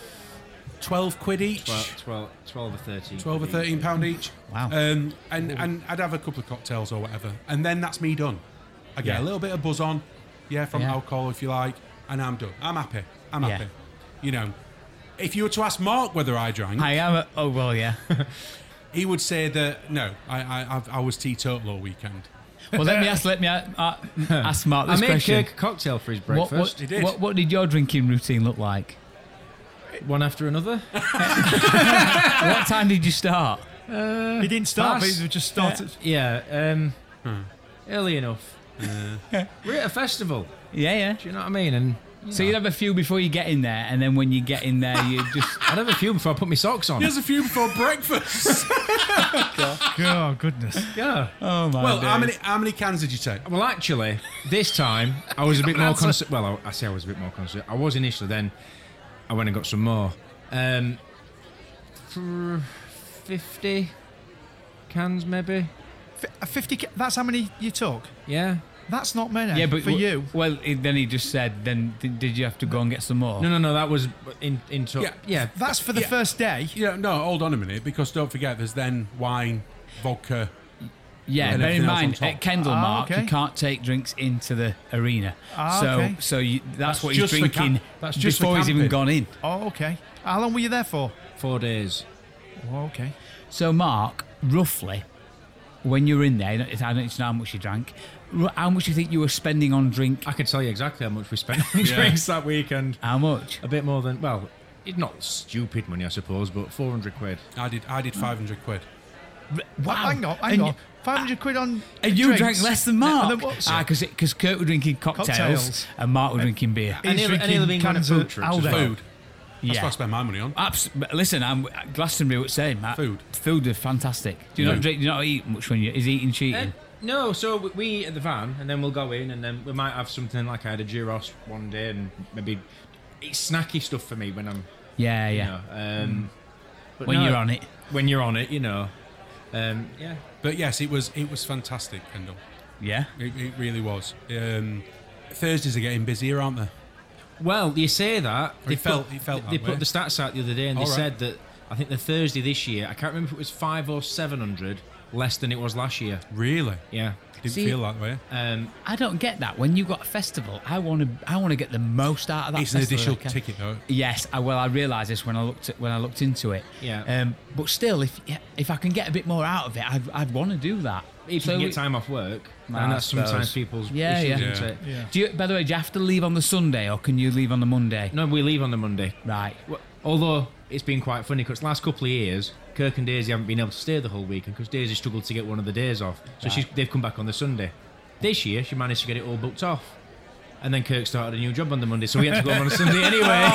Twelve quid each. twelve, twelve, twelve or thirteen. twelve or thirteen pound each. Wow. Um, and and I'd have a couple of cocktails or whatever, and then that's me done. I get Yeah. a little bit of buzz on, yeah, from Yeah. alcohol if you like, and I'm done. I'm happy. I'm Yeah. happy. You know, if you were to ask Mark whether I drank, I am. A, oh well, yeah. he would say that no, I I, I've, I was teetotal all weekend. Well, let me ask. Let me a- uh, ask Mark I this made question. Kirk a cocktail for his What, what, breakfast. He did. what what did your drinking routine look like? One after another. What time did you start? he didn't start, but pass. he just started. Yeah. Um, Early enough. We're at a festival. Yeah, yeah. Do you know what I mean? And you So know, you'd have a few before you get in there, and then when you get in there, you just. I'd have a few before I put my socks on. There's a few before breakfast. Oh goodness! Yeah. Oh my Well, how days. many how many cans did you take? Well, actually, this time I was a bit more answer. concerned. Well, I, I say I was a bit more concerned. I was initially, then I went and got some more. Um, for fifty cans, maybe. F- Fifty. ca- That's how many you took. Yeah. That's not many. Yeah, but for w- you, Well, he- then he just said. Then did, did you have to go and get some more? No, no, no. That was in in. To- Yeah. yeah. that's for the Yeah. first day. Yeah, no, hold on a minute, because don't forget, there's then wine, vodka. Yeah, And bear in everything else on mind top. at Kendal, Ah, Mark, okay. you can't take drinks into the arena. Ah, so, okay. so you, that's, That's what he's just for drinking camp- that's just for before he's even camping. gone in. Oh, okay. How long were you there for? Four days. Oh, okay. So, Mark, roughly, when you were in there, I don't know how much you drank. r- How much do you think you were spending on drink? I can tell you exactly how much we spent on Yeah. drinks that weekend. How much? A bit more than, well, it's not stupid money, I suppose, but four hundred quid. I did I did five hundred quid. Wow. Hang on, hang And on. you- five hundred quid on. And you drinks. drank less than Mark. And then what- Ah, because because Kurt were drinking cocktails, Cocktails. and Mark were drinking beer. He's And he'll- and drinking he'll be kind of cans food of trucks as Aldi. well. Food. That's Yeah. what I spend my money on. Abs- but listen, I'm Glastonbury was saying that Food. food is fantastic. Do you Yeah. not drink? Do you not eat much when you is eating cheating? Uh, no, so we- we eat at the van, and then we'll go in, and then we might have something like I had a gyros one day, and maybe it's snacky stuff for me when I'm, yeah, you yeah. know, um, but When no, you're on it, when you're on it, you know, um, yeah. But yes, it was it was fantastic, Kendall. yeah. It, it really was. Um, Thursdays are getting busier, aren't they? Well, you say that Or it felt- it felt they that put way. the stats out the other day, and they All right. said that I think the Thursday this year, I can't remember if it was five or seven hundred less than it was last year. Really? Yeah. Didn't See- feel that way. Um, I don't get that. When you got a festival, I want to I want to get the most out of that. It's an festival additional I can. ticket, though. Yes, I, well, I realised this when I looked at, when I looked into it. Yeah. Um, but still, if if I can get a bit more out of it, I'd, I'd want to do that. if So you can we- get time off work, Nah, and I that's sometimes suppose. people's Yeah, issues, yeah. isn't Yeah. it? Yeah. Do you, by the way, do you have to leave on the Sunday or can you leave on the Monday? No, we leave on the Monday. Right. Well, although it's been quite funny because last couple of years, Kirk and Daisy haven't been able to stay the whole weekend because Daisy struggled to get one of the days off. So Right. she's, they've come back on the Sunday. This year, she managed to get it all booked off. And then Kirk started a new job on the Monday, so we had to go on on a Sunday anyway.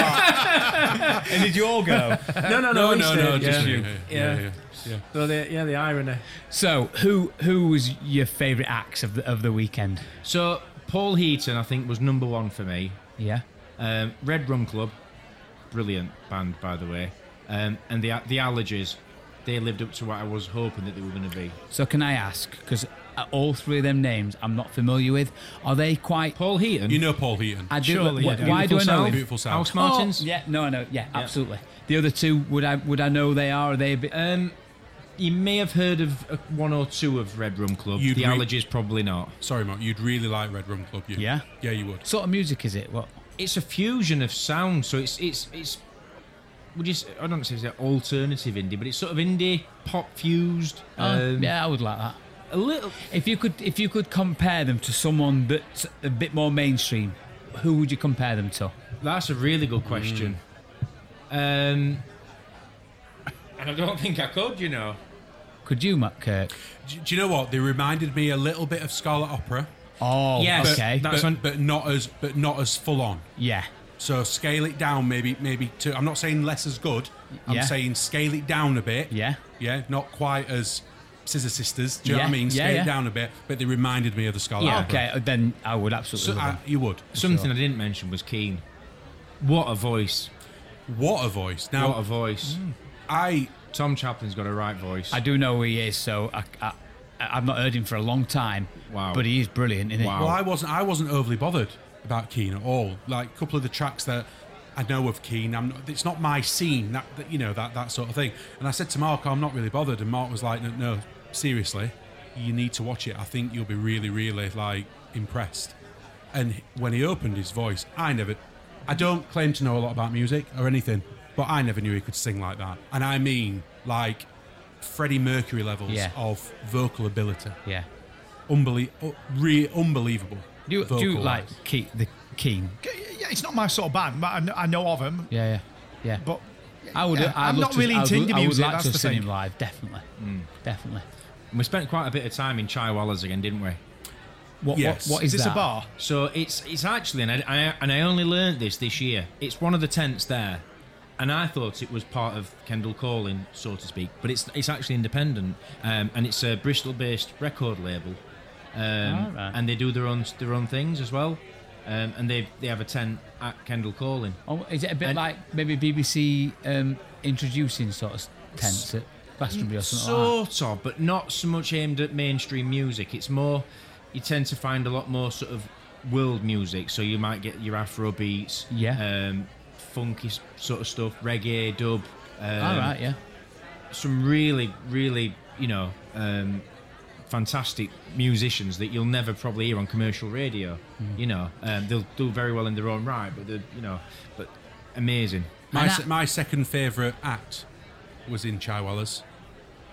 And did you all go? no, no, no, No, we no, stayed, no, yeah. just you. Yeah. Yeah, yeah, yeah. So the, yeah, the irony. So, who who was your favourite acts of the of the weekend? So Paul Heaton, I think, was number one for me. Yeah. Um, Red Rum Club, brilliant band, by the way. Um, and the the Allergies, they lived up to what I was hoping that they were going to be. So, can I ask? Because all three of them names I'm not familiar with. Are they quite? Paul Heaton. You know Paul Heaton. I do. Surely, wh- yeah. why do I know him? Beautiful South. House Martins. Oh, yeah. No, I know. Yeah, absolutely. The other two, would I would I know they are? Are they a bit? Um, you may have heard of uh, one or two of Red Rum Club. You'd the re- Allergies, probably not. Sorry, Mark. You'd really like Red Rum Club. You? Yeah? Yeah, you would. Sort of music is it? What? It's a fusion of sound, so it's it's it's. Would you? Say, I don't know if it's alternative indie, but it's sort of indie pop fused. Oh, um, yeah, I would like that. a little. If you could, if you could compare them to someone that's a bit more mainstream, who would you compare them to? That's a really good question. Um, and I don't think I could, you know. Could you, Matt Kirk? Do, do you know what? They reminded me a little bit of Scarlet Opera, Oh, Yes. okay. That's but, on- but not as but not as full on. Yeah, So scale it down, maybe maybe to. I'm not saying less is good. I'm Yeah. saying scale it down a bit. yeah. Yeah, not quite as Scissor Sisters. Do you know Yeah, what I mean? yeah, Scale yeah. it down a bit, but they reminded me of the Scarlet Yeah. Opera. Okay, then I would absolutely. So love uh, them. you would. Something I didn't mention was Keane. What a voice! What a voice! Now what a voice! I Tom Chaplin's got a right voice. I do know who he is, so I, I, I've not heard him for a long time. Wow. But he is brilliant, isn't Wow. well, I wasn't I wasn't overly bothered about Keane at all. Like a couple of the tracks that I know of Keane, I'm not, it's not my scene. That, that you know that that sort of thing. And I said to Mark, I'm not really bothered. And Mark was like, no, no, seriously, you need to watch it. I think you'll be really, really like impressed. And when he opened his voice, I never, I don't claim to know a lot about music or anything, but I never knew he could sing like that. And I mean, like Freddie Mercury levels Yeah. of vocal ability. Yeah. Unbelie- uh, re- unbelievable. Do you, do you vocal like wise. Ke- the Keen? Yeah, it's not my sort of band, but I know, I know of him. Yeah, yeah, yeah. But I would. yeah, I'd I'm love not to- really I would, into indie I would music, like that's to the see thing. him live, definitely, definitely. we spent quite a bit of time in Chai Waller's again, didn't we? What? Yes. What, what is is this that? a bar? So it's it's actually, and I, I and I only learnt this this year. It's one of the tents there, and I thought it was part of Kendall Calling, so to speak, but it's it's actually independent, um, and it's a Bristol-based record label, um, Alright. and they do their own their own things as well, um, and they they have a tent at Kendall Calling. Oh, is it a bit And- like maybe B B C um, introducing sort of tents at Glastonbury or something like Sort of, but not so much aimed at mainstream music. It's more, you tend to find a lot more sort of world music. So you might get your Afro beats, Yeah. um, funky s- sort of stuff, reggae, dub. Um, that? All right, yeah. Some really, really, you know, um, fantastic musicians that you'll never probably hear on commercial radio. Mm. You know, um, they'll do very well in their own right, but they're, you know, but amazing. My, And se- that- my second favourite act was in Chai Waller's.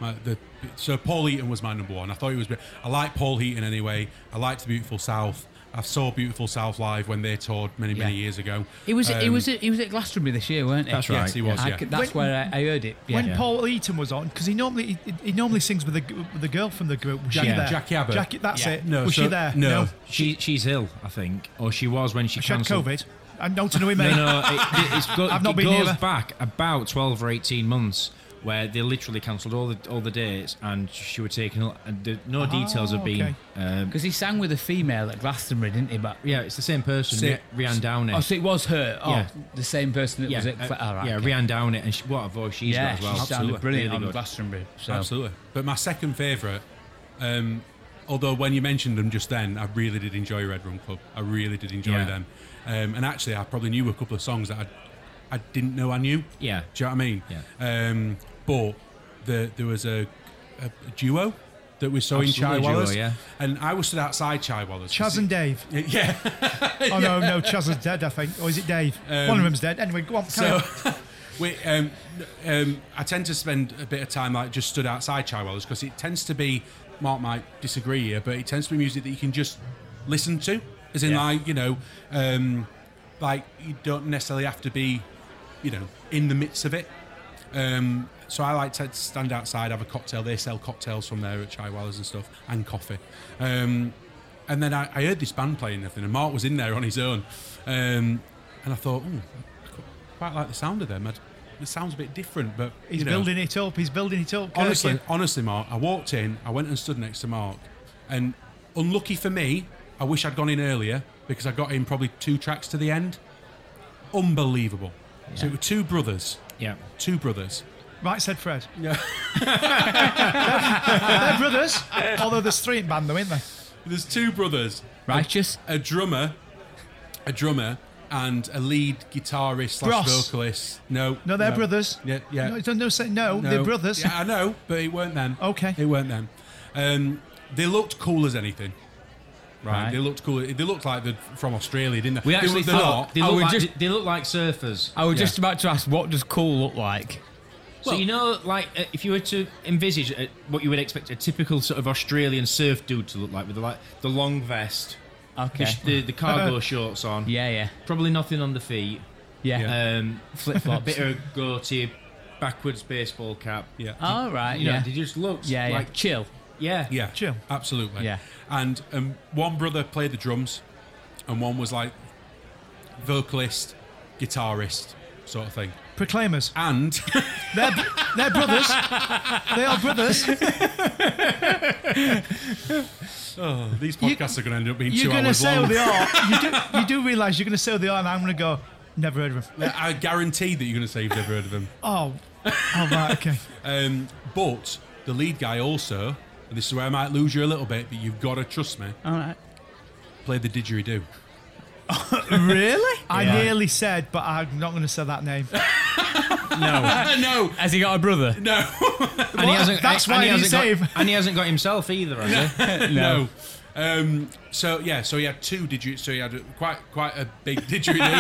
My, the, so Paul Heaton was my number one. I thought he was. I like Paul Heaton anyway. I liked the Beautiful South. I saw Beautiful South live when they toured many, many Yeah. years ago. He was. he Um, was. He was at Glastonbury this year, weren't he? That's right. Yes, he was. I Yeah. c- that's When- where I, I heard it. Yeah. When Yeah. Paul Eaton was on, because he normally he, he normally sings with the g- with the girl from the group. Was she Jack- there? Jackie Abbott. Jackie, that's Yeah. it. No, was so- she there? no. She she's ill, I think, or she was when she She had cancelled. COVID. And no to know him, mate. No, no, it, it's go, I've not it been near goes her. back about twelve or eighteen months, where they literally cancelled all the all the dates, and she was taking and the, no details Oh, have been. okay. Um, Because he sang with a female at Glastonbury, didn't he? But yeah, it's the same person, Sa- Rhi- Rhiannon Downey. oh, so it was her. Oh, Yeah. the same person that yeah, was at. uh, all right, yeah, okay. Rhiannon Downey, and she, what a voice she's Yeah, got as well. she sounded Absolutely. brilliant Really on good. Glastonbury. So. Absolutely. But my second favourite, um, although when you mentioned them just then, I really did enjoy Red Rum Club. I really did enjoy Yeah. them. Um, and actually, I probably knew a couple of songs that I, I didn't know I knew. Yeah. Do you know what I mean? Yeah. Um, but the, there was a, a, a duo that we saw in Absolutely Chai duo, Wallers. yeah. And I was stood outside Chai Wallers. Chaz and Dave. Yeah. Oh no, no, Chaz is dead, I think. Or is it Dave? Um, One of them's dead. Anyway, go on. carry So, on. we, um, um, I tend to spend a bit of time like just stood outside Chai Wallers because it tends to be, Mark might disagree here, but it tends to be music that you can just listen to. As in, Yeah. like, you know, um, like you don't necessarily have to be, you know, in the midst of it. Um, so I like to stand outside, have a cocktail. They sell cocktails from there at Chai Wallers and stuff, and coffee. Um, and then I, I heard this band playing and everything, and Mark was in there on his own. Um, and I thought, hmm, I quite like the sound of them. I'd, it sounds a bit different, but He's you know, building it up. He's building it up. honestly, Kirky. honestly, Mark, I walked in, I went and stood next to Mark, and unlucky for me, I wish I'd gone in earlier because I got in probably two tracks to the end. Unbelievable. So it were two brothers, Yeah. two brothers. Right, said Fred. Yeah. They're brothers. Although there's three in band, though, isn't there? There's two brothers, Righteous. a drummer, a drummer, and a lead guitarist slash Ross. vocalist. No, No, they're brothers. Yeah, yeah. No, don't no, say no. No. They're brothers. Yeah, I know, but it weren't them. Okay. It weren't them. Um, they looked cool as anything. Right. Right. They looked cool. They looked like they're from Australia, didn't they? We They actually were- they're thought not. they I look, would like, just- they look like surfers. I was Yeah. just about to ask, what does cool look like? So you know, like uh, if you were to envisage uh, what you would expect a typical sort of Australian surf dude to look like, with the, like the long vest, Okay. the, sh- the, the cargo shorts on, Yeah, yeah, probably nothing on the feet, yeah. Yeah. um, Flip flops. bit of goatee, backwards baseball cap. Yeah. All right. You know, Yeah. they just look Yeah, yeah. like Chill. yeah, Yeah, Chill. absolutely. Yeah. And um, one brother played the drums, and one was like vocalist, guitarist, sort of thing. Proclaimers. And They're, they're brothers. They are brothers. oh, these podcasts are going to end up being You're two going to hours say who long. they are. You do, you do realise you're going to say who they are, and I'm going to go, never heard of them. I guarantee that you're going to say you've never heard of them. Oh. Oh, right, okay. Um, but the lead guy also, and this is where I might lose you a little bit, but you've got to trust me, All right. played the didgeridoo. Really? I Yeah. nearly said, but I'm not going to say that name. No. no, Has he got a brother? no, and he hasn't. That's and why he he hasn't save. got, and he hasn't got himself either, has he? no. Um, so yeah, so he had two didgeridoo. So he had a, quite quite a big didgeridoo.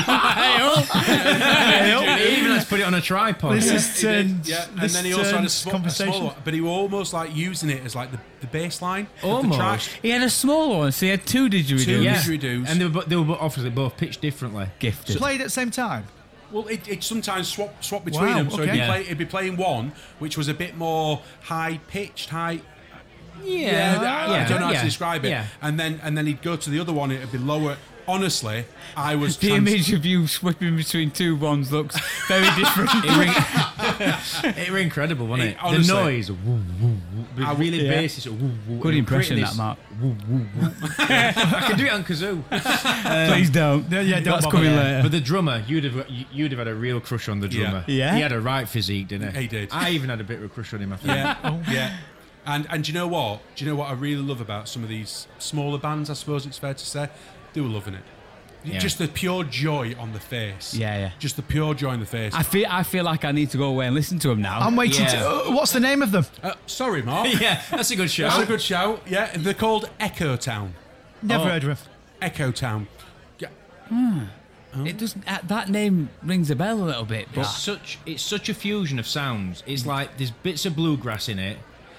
He even has to put it on a tripod. This Yeah. is He did, turned. yeah, and this then he also had a, turns sm- a conversation. smaller one, but he was almost like using it as like the, the bass line of the Almost. track. He had a small one, so he had two didgeridoos. Two Yeah. didgeridoos. and they were, bo- they were bo- obviously both pitched differently. Gifted. Played at the same time. Well, it, it sometimes swap swap between Wow, them. So he'd, okay. be Yeah. play, he'd be playing one, which was a bit more high pitched, high. Yeah, I don't know how yeah, to describe it. Yeah. And then and then he'd go to the other one. It'd be lower. Honestly, I was. The trans- image of you swapping between two ones looks very different. It were, it were incredible, wasn't It- it? honestly- the noise, woo, woo, woo, the I- really yeah. bassy sort of woo, woo. Good It impression, created that, this- Mark. I can do it on kazoo. Please don't. Yeah, yeah, don't That's bother. coming Yeah. later. But the drummer, you'd have you'd have had a real crush on the drummer. Yeah. Yeah? He had a right physique, didn't he? He did. I even had a bit of a crush on him. I think. Yeah, yeah. And and do you know what? Do you know what I really love about some of these smaller bands? I suppose it's fair to say they were loving it. Yeah. Just the pure joy on the face. Yeah, yeah. Just the pure joy on the face. I feel I feel like I need to go away and listen to him now. I'm waiting Yeah. to. Uh, what's the name of them? Uh, sorry, Mark. yeah, that's a good show. That's a good shout. Yeah, they're called Echo Town. Never Oh. heard of them. Echo Town. Yeah. It doesn't. Uh, that name rings a bell a little bit, but It's such it's such a fusion of sounds. It's like there's bits of bluegrass in it,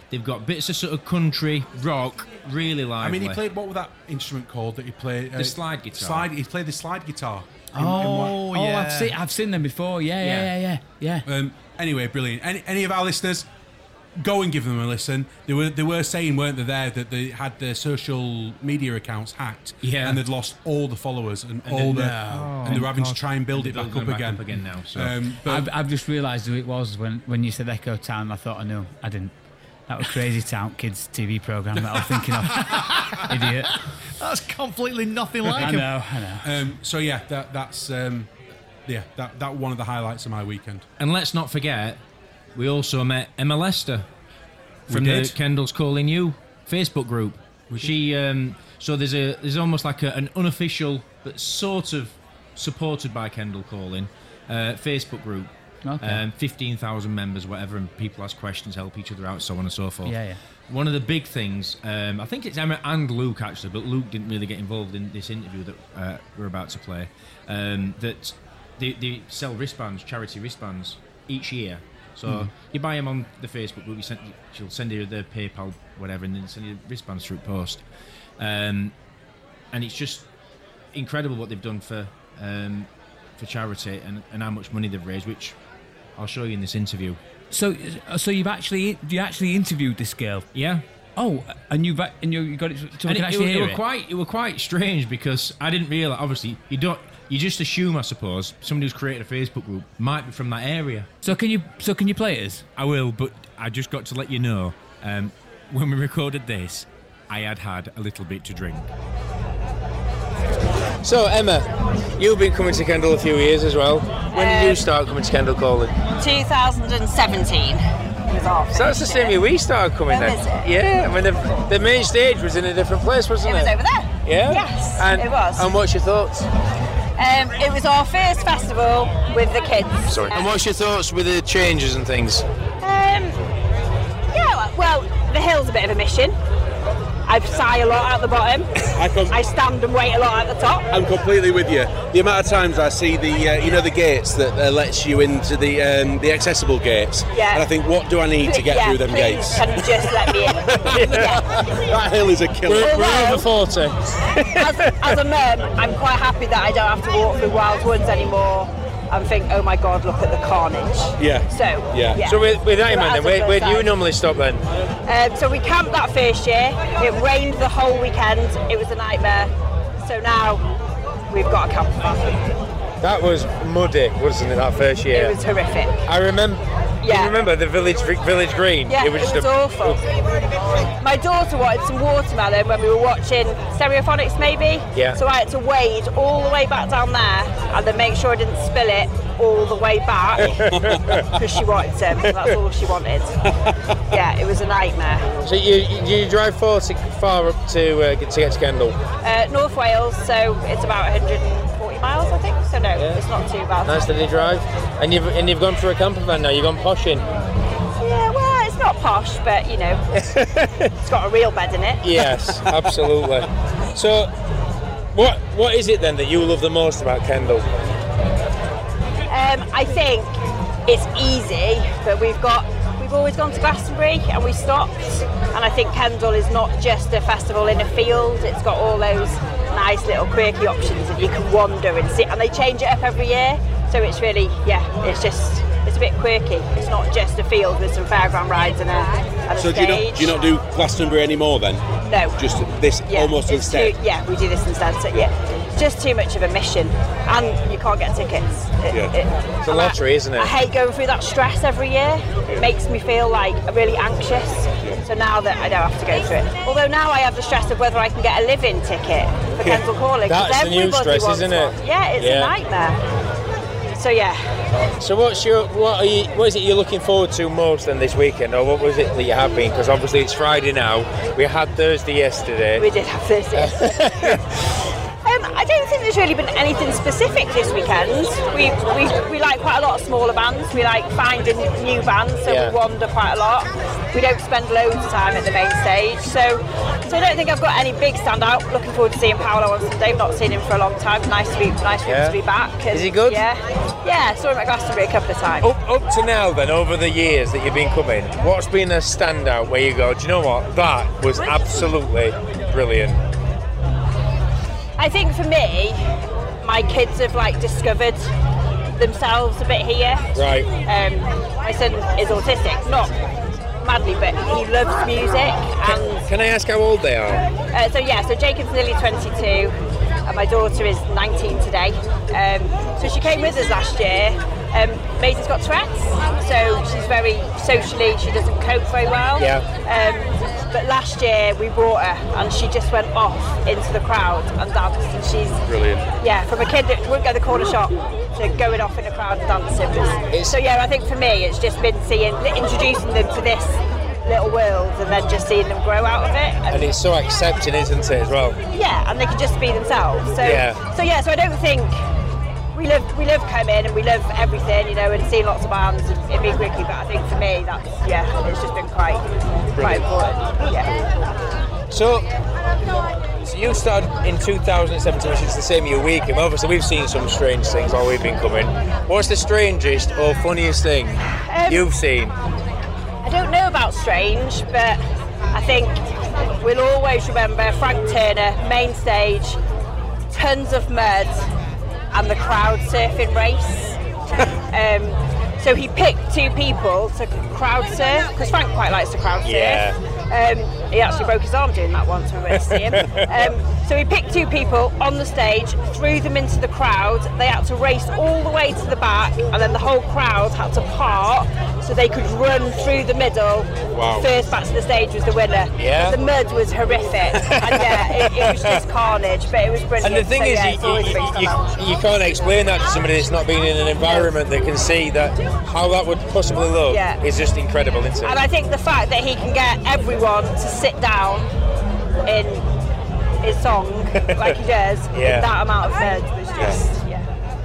They've got bits of sort of country, rock, really lively. I mean, he played, what was that instrument called that he played? The slide guitar. Slide, he played the slide guitar. in- in Oh, one- Oh, yeah. I've seen I've seen them before. Yeah, yeah, Yeah. yeah, yeah, yeah. Um, anyway, brilliant. Any, any of our listeners, go and give them a listen. They were they were saying, weren't they, there that they had their social media accounts hacked, Yeah. and they'd lost all the followers and, all the, no. and they're having to try and build it Build back them up back again. up again now, so. Um, but I've, I've just realised who it was when, when you said Echo Town. I thought I knew. I didn't. That was Crazy Town Kids T V programme that I was thinking of. Idiot. That's completely nothing like I him. know, I know. um, so yeah, that that's um, yeah that that one of the highlights of my weekend. And let's not forget, we also met Emma Lester from We the did. Kendall's Calling You Facebook group. She um, so there's a there's almost like a, an unofficial but sort of supported by Kendall Calling uh, Facebook group. Okay. Um, fifteen thousand members, whatever, and people ask questions, help each other out, so on and so forth. Yeah, yeah. One of the big things, um, I think it's Emma and Luke actually, but Luke didn't really get involved in this interview that uh, we're about to play. Um, that they, they sell wristbands, charity wristbands, each year. So you buy them on the Facebook group. You send, she'll send you the PayPal, whatever, and then send you wristbands through post. Um, and it's just incredible what they've done for um, for charity and, and how much money they've raised, which I'll show you in this interview. So, so you've actually you actually interviewed this girl? Yeah. Oh, and you've and you, you got it so we And can it, it, actually were- hear it it. were quite it were quite strange because I didn't realise. Obviously, you don't. You just assume, I suppose, somebody who's created a Facebook group might be from that area. So can you so can you play it? I will, but I just got to let you know. Um, when we recorded this, I had had a little bit to drink. So Emma, you've been coming to Kendall a few years as well. When did you Um, start coming to Kendall Calling? two thousand seventeen was our So that's the first same year. year we started coming Oh, then. is it? Yeah, I mean the, the main stage was in a different place, wasn't It it? was over there. Yeah. Yes, and, it was. And what's your thoughts? Um, it was our first festival with the kids. Sorry. And what's your thoughts with the changes and things? Um, yeah, well, the hill's a bit of a mission. I sigh a lot at the bottom. I com- I stand and wait a lot at the top. I'm completely with you. The amount of times I see the, uh, you know, the gates that uh, lets you into the um, the accessible gates, Yeah. and I think, what do I need to get yeah, through them please, gates? Can you just let me in? yeah. That hill is a killer. We're, we're Although- over forty. as, as a mum, I'm quite happy that I don't have to walk through Wild Woods anymore and think, oh my God, look at the carnage. Yeah. So, Yeah. yeah. So with, with that in So mind, then, that's the where, first where do you time. normally stop then? Um, so we camped that first year. It rained the whole weekend. It was a nightmare. So now we've got a camper. That was muddy, wasn't it? That first year. It was horrific. I remember. Yeah. You remember the village village green? Yeah, it was, just a- awful. My daughter wanted some watermelon when we were watching Stereophonics, maybe. Yeah. So I had to wade all the way back down there and then make sure I didn't spill it all the way back because she wanted some. That's all she wanted. Yeah, it was a nightmare. So you you, you drive forty far up to uh, get to get to Kendall? Uh, North Wales, so it's about one hundred forty miles, I think. So no, it's not too bad. Nice steady drive. And you've and you've gone for a camper van now. You've gone poshing. Yeah, well, it's not posh, but you know, it's got a real bed in it. Yes, absolutely. So, what what is it then that you love the most about Kendall? Um, I think it's easy, but we've got we've always gone to Glastonbury and we stopped. And I think Kendall is not just a festival in a field; it's got all those nice little quirky options, and you can wander and see. And they change it up every year, so it's really yeah, it's just it's a bit quirky. It's not just a field with some fairground rides and a, and a So do you, stage. not, do you not do Glastonbury anymore then? No. Just this Yeah, almost it's instead? Too, yeah, we do this instead. So yeah, it's just too much of a mission, and you can't get tickets. It, Yeah. it- It's a and I- lottery, isn't it? I hate going through that stress every year. It makes me feel like really anxious. So now that I don't have to go through it, although now I have the stress of whether I can get a live-in ticket for Kendall Calling. 'cause That's the new everybody stress, wants isn't it? one. Yeah, it's Yeah. a nightmare. So yeah, So what's your what are you what is it you're looking forward to most then this weekend, or what was it that you have been? Because obviously it's Friday now. We had Thursday yesterday. we did have this. Yeah. Um, I don't think there's really been anything specific this weekend. We, we we like quite a lot of smaller bands. We like finding new bands, so Yeah. we wander quite a lot. We don't spend loads of time at the main stage, so so I don't think I've got any big standout. Looking forward to seeing Paolo on Sunday. I've not seen him for a long time. Nice to be nice for Yeah. him to be back. And, Is he good? Yeah, Yeah, saw him at Glastonbury a couple of times. Up, up to now, then, over the years that you've been coming, what's been a standout where you go, do you know what? That was absolutely brilliant. I think for me, my kids have like discovered themselves a bit here. Right. Um, my son is autistic, not madly, but he loves music. And Can I ask how old they are? uh, so yeah, so Jacob's nearly twenty-two, and my daughter is nineteen today. Um, so she came with us last year. Um, Maisie's got Tourette's, so she's very socially, she doesn't cope very well. Yeah. Um, but last year we brought her, and she just went off into the crowd and danced, and she's Brilliant. Yeah, from a kid that wouldn't go to the corner shop to going off in the crowd and dancing. It's- So yeah, I think for me it's just been seeing, introducing them to this little world, and then just seeing them grow out of it. And it's so accepting, isn't it, as well? Yeah, and they can just be themselves. So Yeah. so yeah, so I don't think we love we love coming and we love everything, you know, and seeing lots of bands and it being Wrigley, but I think for me that's yeah, it's just been quite quite important. Yeah. So, so you started in two thousand seventeen, which is the same year we came. Obviously, we've seen some strange things while we've been coming. What's the strangest or funniest thing Um, you've seen? I don't know about strange, but I think we'll always remember Frank Turner, main stage, tons of mud, and the crowd surfing race. um, so he picked two people to crowd surf, because Frank quite likes to crowd surf. Yeah. Um, he actually broke his arm doing that once when we went to see him. Um, so he picked two people on the stage, threw them into the crowd. They had to race all the way to the back, and then the whole crowd had to part so they could run through the middle. Wow. First back to the stage was the winner. Yeah. The mud was horrific, and yeah, it, it was just carnage, but it was brilliant. And the thing So, is, yeah, you, it's always you, a big you, standout. you can't explain that to somebody that's not been in an environment that can see that how that would possibly look Yeah. is just incredible, isn't it? And I think the fact that he can get everyone to sit down in his song like he does Yeah. in that amount of mud was just yeah.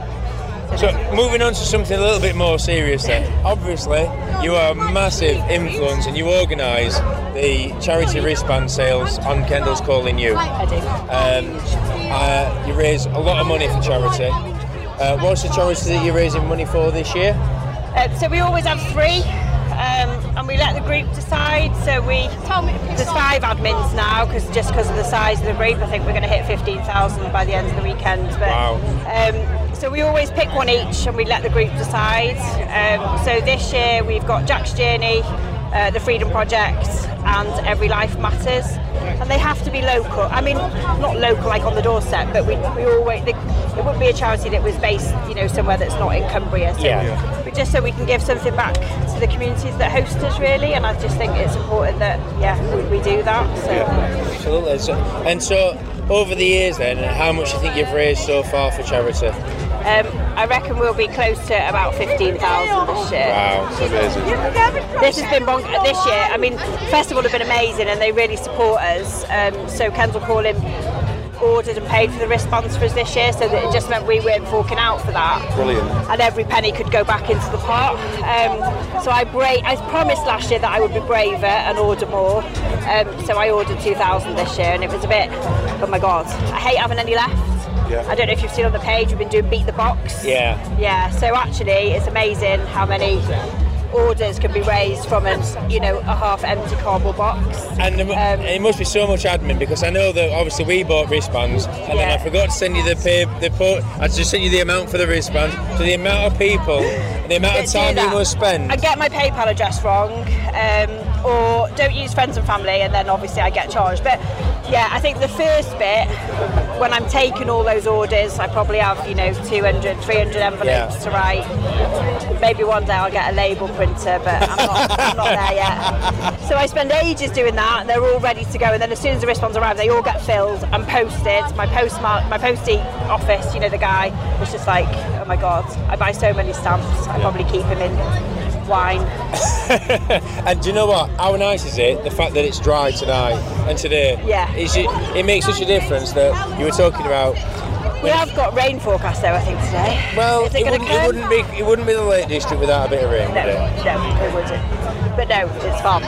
So, moving on to something a little bit more serious then. Obviously, you are a massive influence and you organise the charity wristband sales on Kendall's Calling You. I do. Um, uh, you raise a lot of money for charity. Uh, what's the charity that you're raising money for this year? Uh, so we always have three, um, and we let the group decide. So we there's five admins now, because just because of the size of the group, I think we're going to hit fifteen thousand by the end of the weekend. But, Wow. Um, so we always pick one each, and we let the group decide. Um, so this year we've got Jack's Journey, uh, the Freedom Project, and Every Life Matters, and they have to be local. I mean, not local like on the doorstep, but we we always they, it wouldn't be a charity that was based, you know, somewhere that's not in Cumbria. So, Yeah. but just so we can give something back to the communities that host us, really. And I just think it's important that yeah we, we do that. So. Absolutely. So, and so, over the years then, how much do you think you've raised so far for charity? Um, I reckon we'll be close to about fifteen thousand this year. Wow, it's amazing. This has been bonk- this year. I mean, the festival have been amazing, and they really support us. Um, so Kendall Calling ordered and paid for the wristbands for us this year, so that it just meant we weren't forking out for that. Brilliant. And every penny could go back into the pot. Um, so I bra- I promised last year that I would be braver and order more. Um, so I ordered two thousand this year, and it was a bit. Oh my god! I hate having any left. Yeah. I don't know if you've seen on the page, we've been doing Beat the Box. Yeah. Yeah, so actually it's amazing how many orders can be raised from an, you know, a half empty cardboard box. And there mu- Um, it must be so much admin, because I know that obviously we bought wristbands and then Yeah. I forgot to send you the pay, the po- I just sent you the amount for the wristband. So the amount of people, the amount of do time you that. must spend. I get my PayPal address wrong, um, or don't use friends and family, and then obviously I get charged. But yeah, I think the first bit, when I'm taking all those orders, I probably have, you know, two hundred, three hundred envelopes Yeah. to write. Maybe one day I'll get a label printer, but I'm not, I'm not there yet. So I spend ages doing that. They're all ready to go, and then as soon as the wristbands arrive, they all get filled and posted. My postmark, my postie office, you know, the guy was just like, oh my god, I buy so many stamps. I probably keep him in wine. And do you know what? How nice is it? The fact that it's dry tonight and today. Yeah. It's, it makes such a difference that you were talking about. We have got rain forecast though, I think today. Well, Is it, it, gonna wouldn't, come? it wouldn't be it wouldn't be the Lake District without a bit of rain, No, would it? no, it wouldn't. But no, it's fun.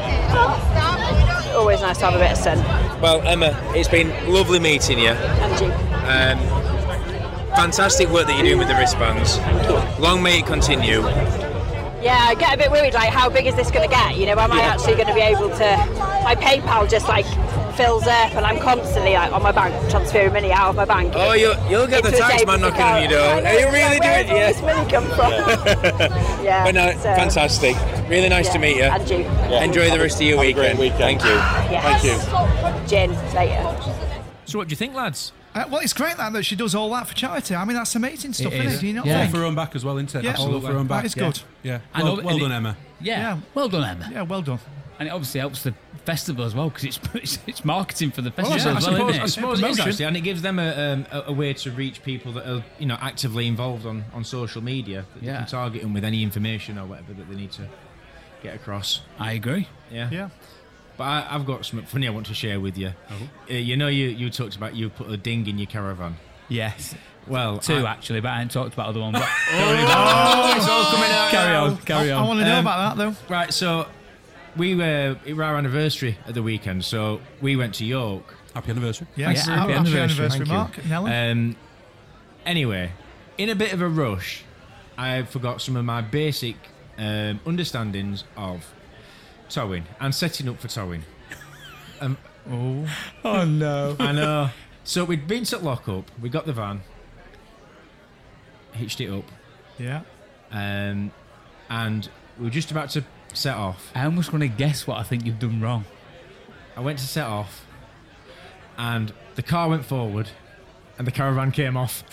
Always nice to have a bit of sun. Well, Emma, it's been lovely meeting you. And you. Um, fantastic work that you're doing with the wristbands. Long may it continue. Yeah, I get a bit worried, like, how big is this going to get? You know, am I actually going to be able to... My PayPal just, like, fills up, and I'm constantly, like, on my bank, transferring money out of my bank. Oh, you'll, you'll get the tax man knocking on your door. Are you really Where doing it? does all this money come from? Yeah. But no, so- fantastic. Really nice Yeah, to meet you. and you. Yeah. Enjoy the rest of your Have a great weekend. weekend. Thank you. Yes. Thank you. Gin, later. So what do you think, lads? Uh, well, it's great that, that she does all that for charity. I mean, that's amazing stuff, It isn't is. it? Do you not Yeah. All think? for her own back as well, isn't it? Yeah. All for her own back. That is yeah. good. Yeah. And Well, all- well and done, it- Emma. Yeah. Yeah. Well done, Emma. Yeah, well done. And it obviously helps the festival as well because it's, it's it's marketing for the festival I as well, suppose, isn't I it? suppose it is Promotion. actually, and it gives them a, um, a, a way to reach people that are, you know, actively involved on, on social media. That Yeah. They can target them with any information or whatever that they need to get across. I agree. Yeah. Yeah. But I, I've got something funny I want to share with you. Uh, you know, you, you talked about you put a ding in your caravan. Yes. Well, Two, I- actually, but I ain't talked about other one. But Oh, it's all coming out. carry now. on, carry I on. want to know Um, about that, though. Right, so we were it was our anniversary at the weekend, so we went to York. Happy anniversary. Yes, Yeah, happy, happy happy anniversary. anniversary, Thank you. Mark. Nella. Um, anyway, in a bit of a rush, I forgot some of my basic um, understandings of towing and setting up for towing. Um, oh. Oh no. I know. So we'd been to lockup, we got the van, hitched it up, Yeah. um, and we were just about to set off. I almost want to guess what I think you've done wrong. I went to set off, and the car went forward, and the caravan came off.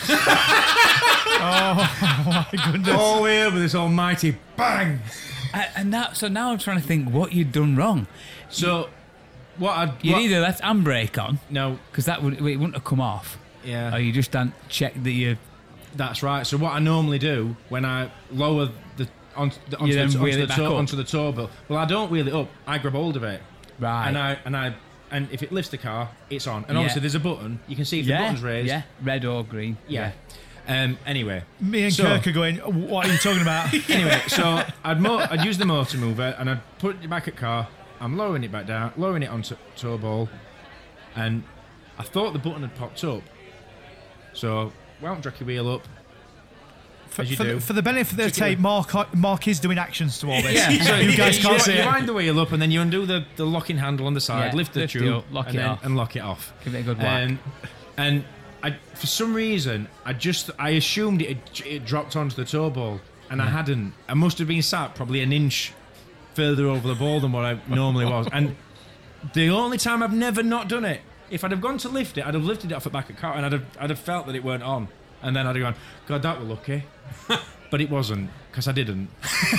Oh, my goodness. All the way over this almighty bang. Uh, and that, so now I'm trying to think what you'd done wrong. So, what I You'd what, either left handbrake on, no, because that would it wouldn't have come off, yeah, or you just hadn't checked that you. that's right. So what I normally do when I lower the on, the, onto, You then the, wheel onto, it the back tow, up? onto the tow bill. Well, I don't wheel it up. I grab hold of it, Right. and I and I and if it lifts the car, it's on. And Yeah. obviously, there's a button. You can see if the yeah, button's raised. yeah, red or green. Yeah. Um, anyway, Me and So- Kirk are going, what are you talking about? anyway, so I'd mo- I'd use the motor mover and I'd put it back at car. I'm lowering it back down, lowering it onto tow ball, and I thought the button had popped up. So why don't jack your wheel up? For, As you for, do. the, for the benefit of the tape, Mark, Mark is doing actions to all this. Yeah, so you guys can't you, see you it. wind the wheel up and then you undo the, the locking handle on the side, Yeah, lift the lift it tube, up, lock and, it then, off. and lock it off. Give it a good whack. Um, and I, for some reason, I just I assumed it had, it dropped onto the tow ball, and I hadn't. I must have been sat probably an inch further over the ball than what I normally was. And the only time I've never not done it, if I'd have gone to lift it, I'd have lifted it off the back of the car, and I'd have I'd have felt that it weren't on, and then I'd have gone, God, that were lucky. But it wasn't, because I didn't.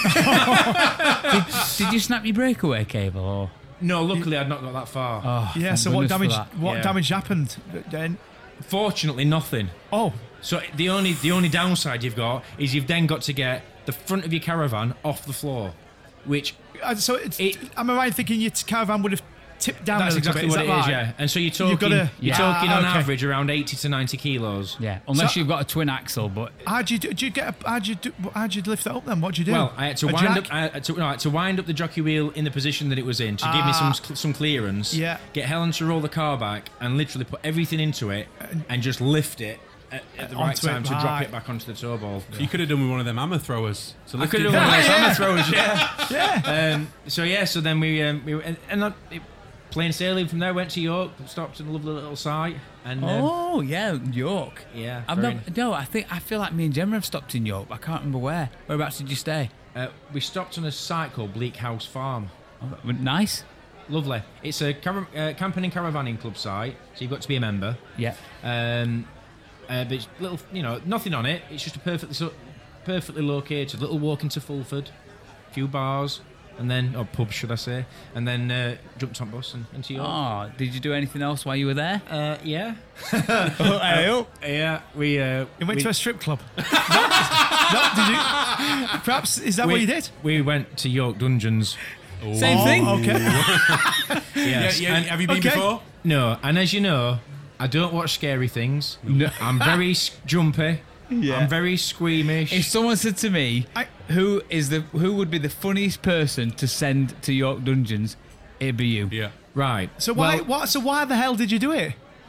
Did you snap your breakaway cable? Or? No, luckily I'd not got that far. Oh, Yeah, thank so what goodness for damage that. What Yeah. damage happened then? Fortunately, nothing. Oh, So the only the only downside you've got is you've then got to get the front of your caravan off the floor, which uh, so it's, It- am I right in thinking your caravan would have tipped down that's a little exactly bit? what Is it that is, right? yeah. And so you're talking You've gotta- you're Ah, talking on okay. average around eighty to ninety kilos. Yeah, unless So- you've got a twin axle, but How'd you do, do you get? A, how'd you do? How'd you lift that up then? What'd you do? Well, I had to A wind jack? up. I had to, no, I had to wind up the jockey wheel in the position that it was in to give me some Ah. some clearance. Yeah. Get Helen to roll the car back and literally put everything into it and just lift it at, at the right Onto it, time to drop right. it back onto the tow ball. You could have done with one of them hammer throwers. So I lift could it have done down. one of those hammer throwers, yeah. yeah. Um, so yeah, so then we um, we were, and, and that, it, plain sailing from there. Went to York, stopped in a lovely little site, and um, oh yeah, York. yeah, I've very- not, no, I think I feel like me and Gemma have stopped in York. But I can't remember where. Whereabouts did you stay? uh, we stopped on a site called Bleak House Farm. Oh, nice. Lovely. It's a car- uh, camping and caravanning club site, so you've got to be a member. Yeah. Um, uh, but it's little, you know, nothing on it. It's just a perfectly so, perfectly located little walk into Fulford, a few bars, and then or pub should I say, and then uh, jumped on bus and into York. Oh, did you do anything else while you were there? Uh, yeah, Oh, yeah. We uh, You went we, to a strip club. That- did you? Perhaps is that we, what you did? We went to York Dungeons. Same Oh, thing. Okay. Yes. Yeah, yeah, And- have you been okay. before? no, and as you know, I don't watch scary things. No. I'm very s- jumpy. Yeah. I'm very squeamish. If someone said to me, I- "Who is the who would be the funniest person to send to York Dungeons?" It'd be you. Yeah. right. So why? Well, what? So why the hell did you do it?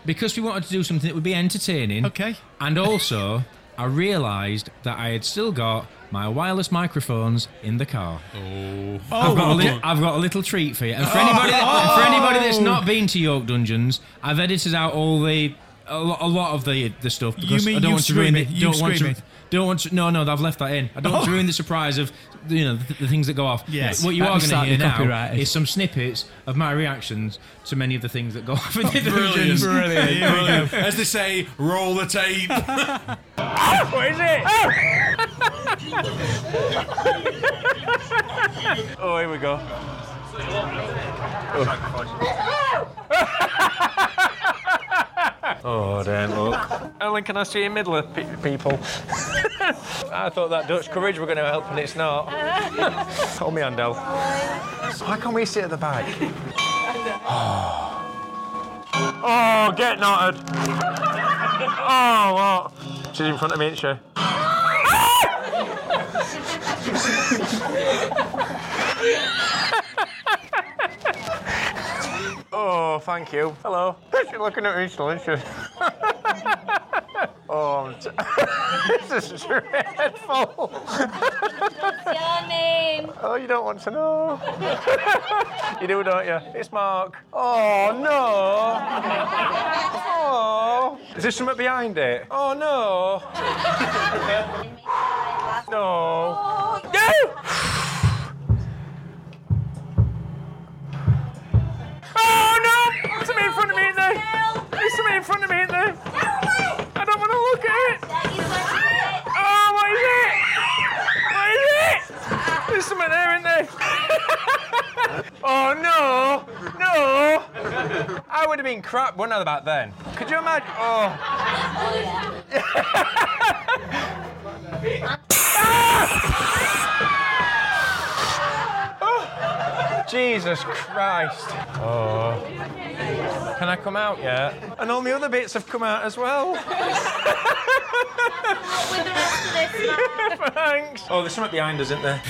because we wanted to do something that would be entertaining. Okay. And also, I realised that I had still got my wireless microphones in the car. Oh. I've, got a li- I've got a little treat for you. And for anybody, that, for anybody that's not been to York Dungeons, I've edited out all the a lot, a lot of the the stuff because You mean I don't you want to ruin scream it. it, you Don't want scream to. it. Don't want to. No, no, I've left that in. I don't want to ruin the surprise of you know the, the things that go off. Yes. What you Let are me going to start hear the now copyright. is some snippets of my reactions to many of the things that go off in the Brilliant. dungeons. Brilliant. Here we go. As they say, roll the tape. What is it? Oh, here we go. Oh, damn, look. Ellen, can I see your middle of pe- people? I thought that Dutch courage were going to help, and it's not. Hold me hand, El. Why can't we sit at the back? Oh, get knotted. Oh, what? She's in front of me, isn't she? Oh, thank you. Hello. She's looking at me still, isn't she? Oh, I'm t- this is dreadful. What's your name? Oh, you don't want to know. You do, don't you? It's Mark. Oh, no. Oh. Is there something behind it? Oh, no. No. No! Oh, no! There's something in front of me, isn't there? There's something in front of me, isn't there? I don't want to look at it. Oh, what is it? What is it? There's something there, isn't there? Oh, no. No. I would have been crap, wouldn't I, back then? Could you imagine? Oh. Oh. Jesus Christ. Oh. Can I come out yet? And all the other bits have come out as well. With the rest of this, Mark. Thanks. Oh, there's something behind us, isn't there?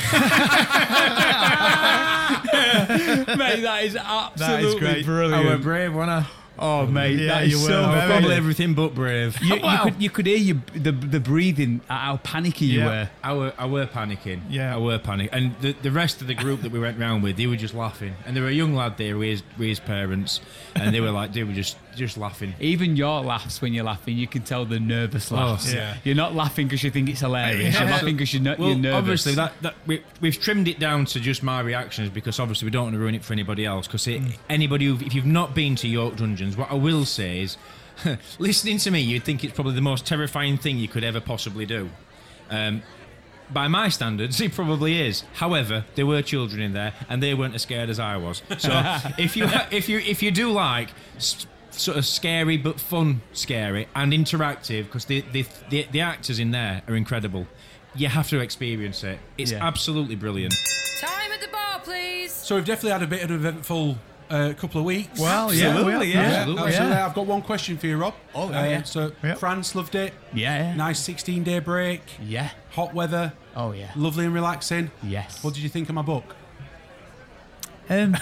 Mate, that is absolutely great. brilliant. I were brave, wasn't I? Oh, mate, Yeah, that is you were. so I was funny. Probably everything but brave. You, you could you could hear you, the the breathing at how panicky you Yeah. were. I were, I were panicking. Yeah. I were panicking. And the, the rest of the group that we went round with, they were just laughing. And there were a young lad there with his, with his parents, and they were like, they were just just laughing. Even your laughs when you're laughing, you can tell the nervous laughs. yeah. You're not laughing because you think it's hilarious. You're laughing because you're, no- Well, you're nervous. obviously, that, that we, we've trimmed it down to just my reactions because obviously we don't want to ruin it for anybody else. Because anybody, who, if you've not been to York Dungeons, what I will say is, listening to me, you'd think it's probably the most terrifying thing you could ever possibly do. Um, by my standards, it probably is. However, there were children in there, and they weren't as scared as I was. So, if you if you if you do like s- sort of scary but fun, scary and interactive, because the, the the the actors in there are incredible. You have to experience it. It's Yeah. absolutely brilliant. Time at the bar, please. So we've definitely had a bit of an eventful uh, couple of weeks. Well, yeah, Absolutely, we yeah. have- absolutely. Absolutely. I've got one question for you, Rob. Oh, Uh, yeah. So Yeah. France loved it. yeah, yeah. Nice sixteen-day break. Yeah. Hot weather. Oh, yeah. Lovely and relaxing. Yes. What did you think of my book? Um,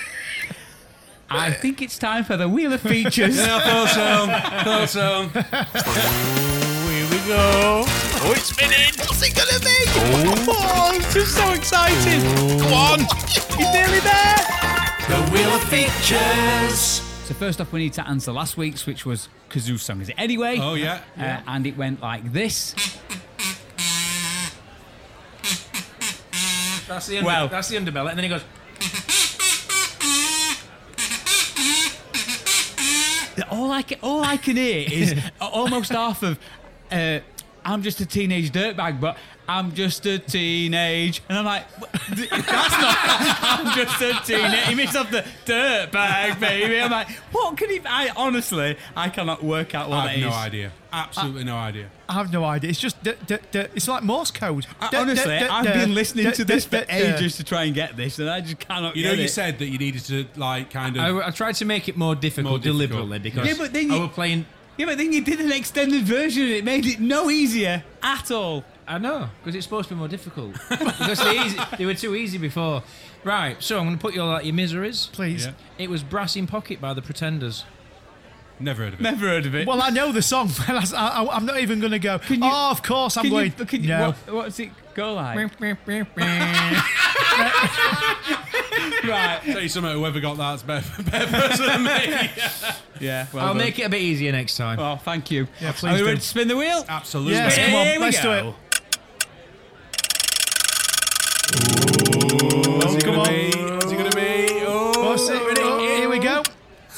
I think it's time for the Wheel of Features. Yeah, I thought so. thought so. Here we go. Oh, it's spinning. What's it gonna be? Oh, I'm just so excited. Come on. He's nearly there. The Wheel of Features. So first off, we need to answer last week's, which was Kazoo's song. Is it anyway? Oh, yeah. Uh, and it went like this. That's the under, Well- that's the underbelly, and then he goes. All I can, all I can hear is almost half of. Uh, I'm just a teenage dirtbag, but I'm just a teenage, and I'm like, that's not. I'm just a teenage. He missed off the dirtbag, baby. I'm like, what can he? I honestly, I cannot work out what I that have no is. idea. Absolutely no idea. I have no idea. It's just, d- d- d- it's like Morse code. I- D- honestly, d- d- I've d- been listening d- to d- this for d- d- ages to try and get this, and I just cannot You get know, you it. said that you needed to, like, kind of... I, I tried to make it more difficult, More difficult. deliberately because Yeah, but then you- I was playing. Yeah, but then you did an extended version, and it made it no easier at all. I know, because it's supposed to be more difficult. Because they, easy, they were too easy before. Right, so I'm going to put you all out your miseries. Please. Yeah. It was Brass in Pocket by the Pretenders. Never heard of it. Never heard of it. Well, I know the song. I, I, I'm not even going to go, Can you- oh, of course I'm Can going. you, can you, no. what, what's it go like? Right. Tell you something, whoever got that's better, better person than me. Yeah. Well I'll done. make it a bit easier next time. Oh, thank you. Yeah, Are please we do. ready to spin the wheel? Absolutely. Yes, come on, Here we let's do go. it. What's he come gonna on. be? What's he gonna be? Oh, What's it? ready? Oh, here we go.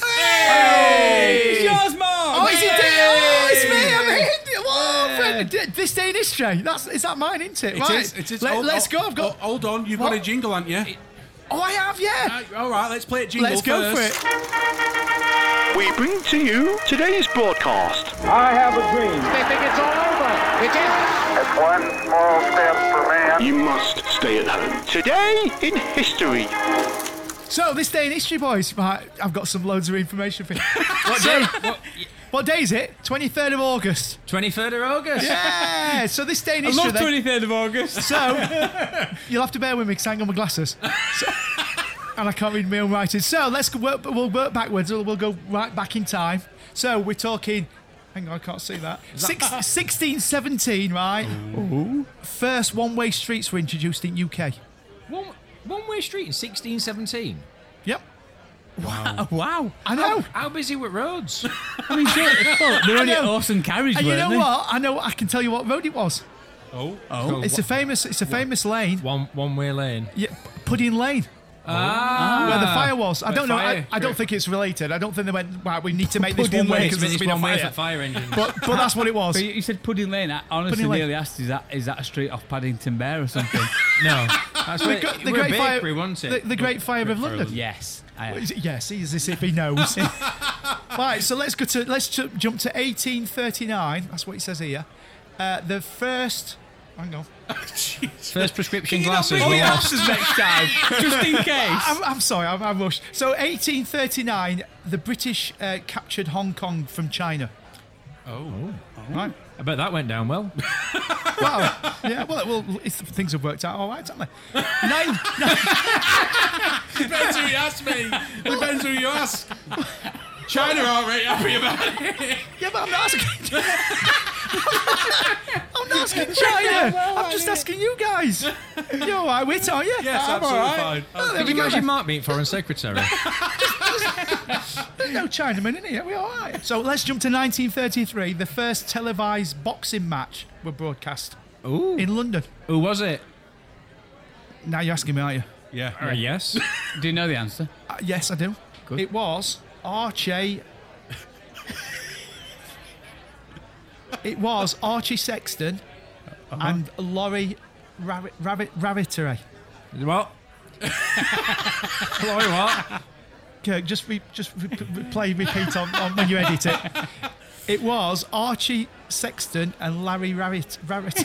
Hey! It's yours, Mark! Oh, is it? Oh, it's me. I'm Yeah. in. Oh, friend, this day in history. That's is that mine, isn't it? It right. is, it is. Let, Hold- let's go. I've got. oh, Hold on, you've What? got a jingle, haven't you? Oh, I have. Yeah. Right, all right, let's play it jingle Let's go first. for it. We bring to you today's broadcast. I have a dream. They think it's all over. It is. It's one small step for man. You must stay at home. Today in history. So this day in history, boys. Right, I've got some loads of information for you. What day? What, what day is it? twenty-third of August. twenty-third of August. Yeah. So this day in I history. love then- twenty-third of August. So you'll have to bear with me because I ain't got my glasses. So, and I can't read my own writing. So let's go work, we'll work backwards. We'll, we'll go right back in time. So we're talking. Hang on, I can't see that. Six, sixteen seventeen, right? Ooh. First one-way streets were introduced in U K. One, one-way street in sixteen seventeen. Yep. Wow. wow. I know. How, how busy were roads? I mean, sure, well, they're only I know. horse and carriage, And you weren't know they? what? I know. I can tell you what road it was. Oh. Oh. It's a famous. It's a famous lane. One one-way lane. Yeah, Pudding Lane. Ah. Where the fire was. I Where don't know. I, fire- I don't think it's related. I don't think they went, right, we need to make this Pudding one way Lane. because there's It's been a one way fire. for fire engines. But, but that's what it was. But you, you said Pudding Lane. I honestly Pudding Lane. nearly asked, is that is that a street off Paddington Bear or something? No. That's The, where, gr- it the were a Great Fire. bakery, wasn't The, it? the Great Fire of London. Yes. I, What is it? Yes, he's as if he knows. Right, so let's go to let's ju- jump to eighteen thirty-nine. That's what it says here. Uh, the first. Hang on. First prescription glasses Oh, were yeah, lost. glasses next time, just in case. I'm, I'm sorry, I'm, I'm rushed. So eighteen thirty-nine, the British uh, captured Hong Kong from China. Oh. Right. I bet that went down well. Wow. Yeah. Well, well, it's, things have worked out all right, haven't they? Nine. Depends who you ask me. Depends who you ask. China aren't very happy about it. Yeah, but I'm not asking. I'm not asking China. I'm just asking you guys. You all right, Wit, are you? Yes, I'm absolutely all right. fine. Oh, there Could we you go. imagine Mark being foreign secretary? There's no Chinaman in here. We're all right. So let's jump to nineteen thirty-three. The first televised boxing match were broadcast Ooh. in London. Who was it? Now you're asking me, aren't you? Yeah. Uh, yes. Do you know the answer? Uh, yes, I do. Good. It was Archie. It was Archie Sexton and Laurie Rabbit Rabbit Rabbitery. What? Laurie what? Kirk, just re, just re, re, play repeat on, on when you edit it. It was Archie Sexton and Larry Rabbit. Rabbit.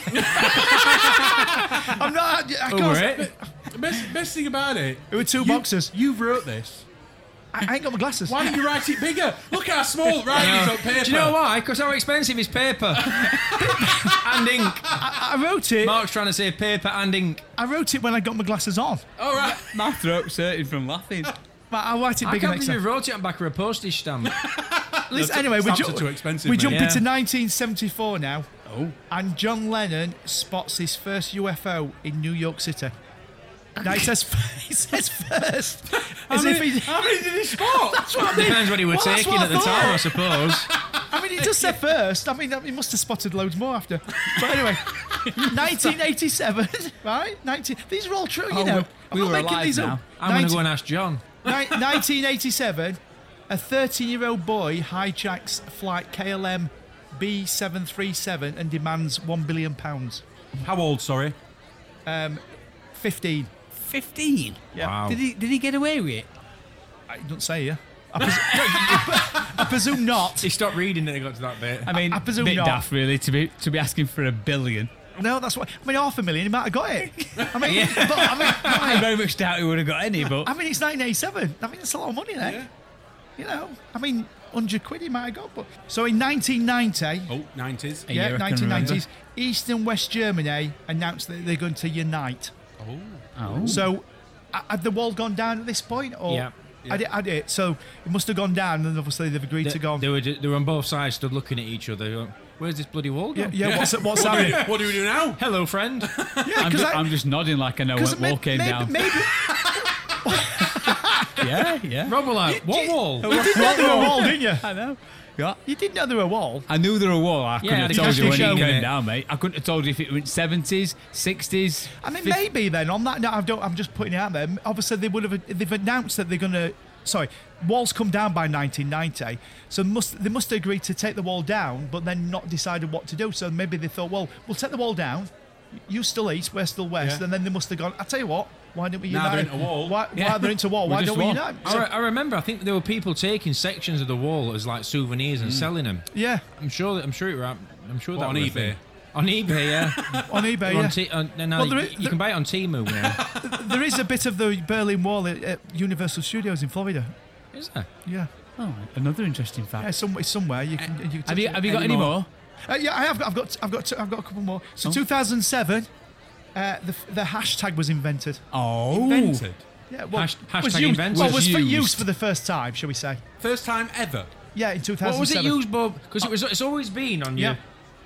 I'm not. I Who can't- were it? The best, best thing about it, There were two you, boxers. You wrote this. I, I ain't got my glasses. Why didn't you write it bigger? Look how small writing is on paper. Do you know why? Because how expensive is paper and ink? I, I wrote it. Mark's trying to say paper and ink. I wrote it when I got my glasses on. All right. My throat's hurting from laughing. But I'll write it I bigger can't next believe you time. wrote it on the back of a postage stamp. Listen, No, anyway, we, stamps ju- are too expensive, we mate. jump Yeah. into nineteen seventy-four now. Oh. And John Lennon spots his first U F O in New York City. Now he says, he says first, as if he. How many did he spot? That's what I mean. Depends what he were Well, that's taking what at the I time, I thought. suppose. I mean, it just said first. I mean, he must have spotted loads more after. But anyway, nineteen eighty-seven, right? nineteen These are all true, you Oh, know. we- I'm we not were making alive these now. up. I'm going to nineteen go and ask John. Ni- nineteen eighty-seven, a thirteen-year-old boy hijacks flight K L M B seven thirty-seven and demands one billion pounds. How old, sorry? Um, fifteen. fifteen? Yeah. Wow. Did he, did he get away with it? I don't say yeah. I, pres- I presume not. He stopped reading and he got to that bit. I mean, I presume bit not. daft, really, to be to be asking for a billion. No, that's what. I mean, half a million, he might have got it. I mean, but, I mean, I very much doubt he would have got any, but I mean, it's nineteen eighty-seven. I mean, it's a lot of money there. You know, I mean, one hundred quid he might have got. But so in nineteen ninety, Oh, nineties. A yeah, year I can nineteen nineties, remember. East and West Germany announced that they're going to unite. Oh. oh. So, uh, had the wall gone down at this point? Or Yeah. I did. I did. So it must have gone down, and obviously they've agreed They, to go. they were they were on both sides, stood looking at each other. going, Where's this bloody wall Yeah, gone? yeah. What's what's What do, we, happening? what do we do now? Hello, friend. Yeah, I'm, 'cause ju- I- I'm just nodding like I know 'cause what may- wall came maybe, down. Maybe Yeah, yeah. Rob were like, what wall? you did know there were a wall, didn't you? I know. Yeah. You did know there were a wall. I knew there were a wall. I couldn't Yeah, have the told you when casting it show. came down, mate. I couldn't have told you if it went seventies, sixties. I mean, fif- maybe then on that note, I don't. I'm just putting it out there. Obviously, they would have. They've announced that they're going to. Sorry, walls come down by nineteen ninety. So must they must have agreed to take the wall down, but then not decided what to do. So maybe they thought, well, we'll take the wall down. You still east, we're still west, Yeah. and then they must have gone. I tell you what, why don't we Now unite? they're into wall. Why, Yeah. why they're into wall? We're Why just don't we one. unite? I, So- re- I remember. I think there were people taking sections of the wall as like souvenirs and selling them. yeah, I'm sure. That, I'm sure it were. I'm sure What, that on were a eBay? thing. On eBay, yeah. on eBay. on Yeah. T- on, no, no, Well, you, there you is- there- can buy it on Temu now. There is a bit of the Berlin Wall at, at Universal Studios in Florida. Is there? Yeah, Oh, another interesting yeah, fact. some, it's somewhere you can. You can Have you, touch have it. you got any more? Uh, yeah, I have. Got, I've got. I've got. I've got a couple more. So, Oh. two thousand seven, uh, the the hashtag was invented. Oh. Invented. Yeah, well, Hash- was hashtag used, invented. Well, was Was for used. use for the first time, shall we say? First time ever. Yeah, in two thousand What seven. was it used, Bob? Because it was. It's always been on your Yeah.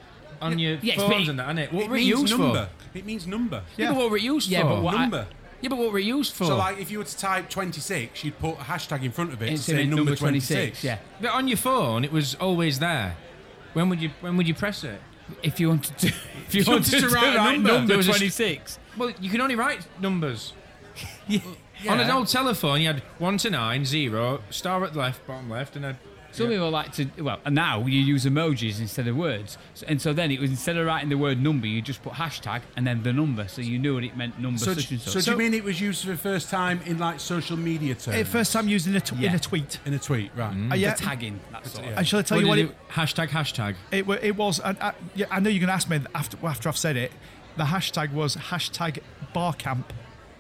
on your Yes, phones but it- and that, isn't it? What It were it means used number. for? It means number. Yeah, but what were it used Yeah, for? but what I- Number. Yeah, but what were it used for? So, like, if you were to type twenty-six, you'd put a hashtag in front of it to It's say in number twenty-six. Yeah. But on your phone, it was always there. When would you When would you press it? If you wanted to, if you you wanted wanted to to write, write a number. number There was a- twenty-six. Well, you can only write numbers. Yeah. On an old telephone, you had one to nine, zero, star at the left, bottom left, and then. Some people like to, well, and now you use emojis instead of words. So, and so then it was, instead of writing the word number, you just put hashtag and then the number. So you knew what it meant, number So, such d- and such. so do you mean it was used for the first time in, like, social media terms? Uh, first time used in a, t- in Yeah. a tweet. In a tweet, right. Uh, yeah, The tagging, that's all. Yeah. and shall I tell What you what did it, it- hashtag, hashtag. it, wa- it was? And I, yeah, I know you're going to ask me after after I've said it. The hashtag was hashtag bar camp.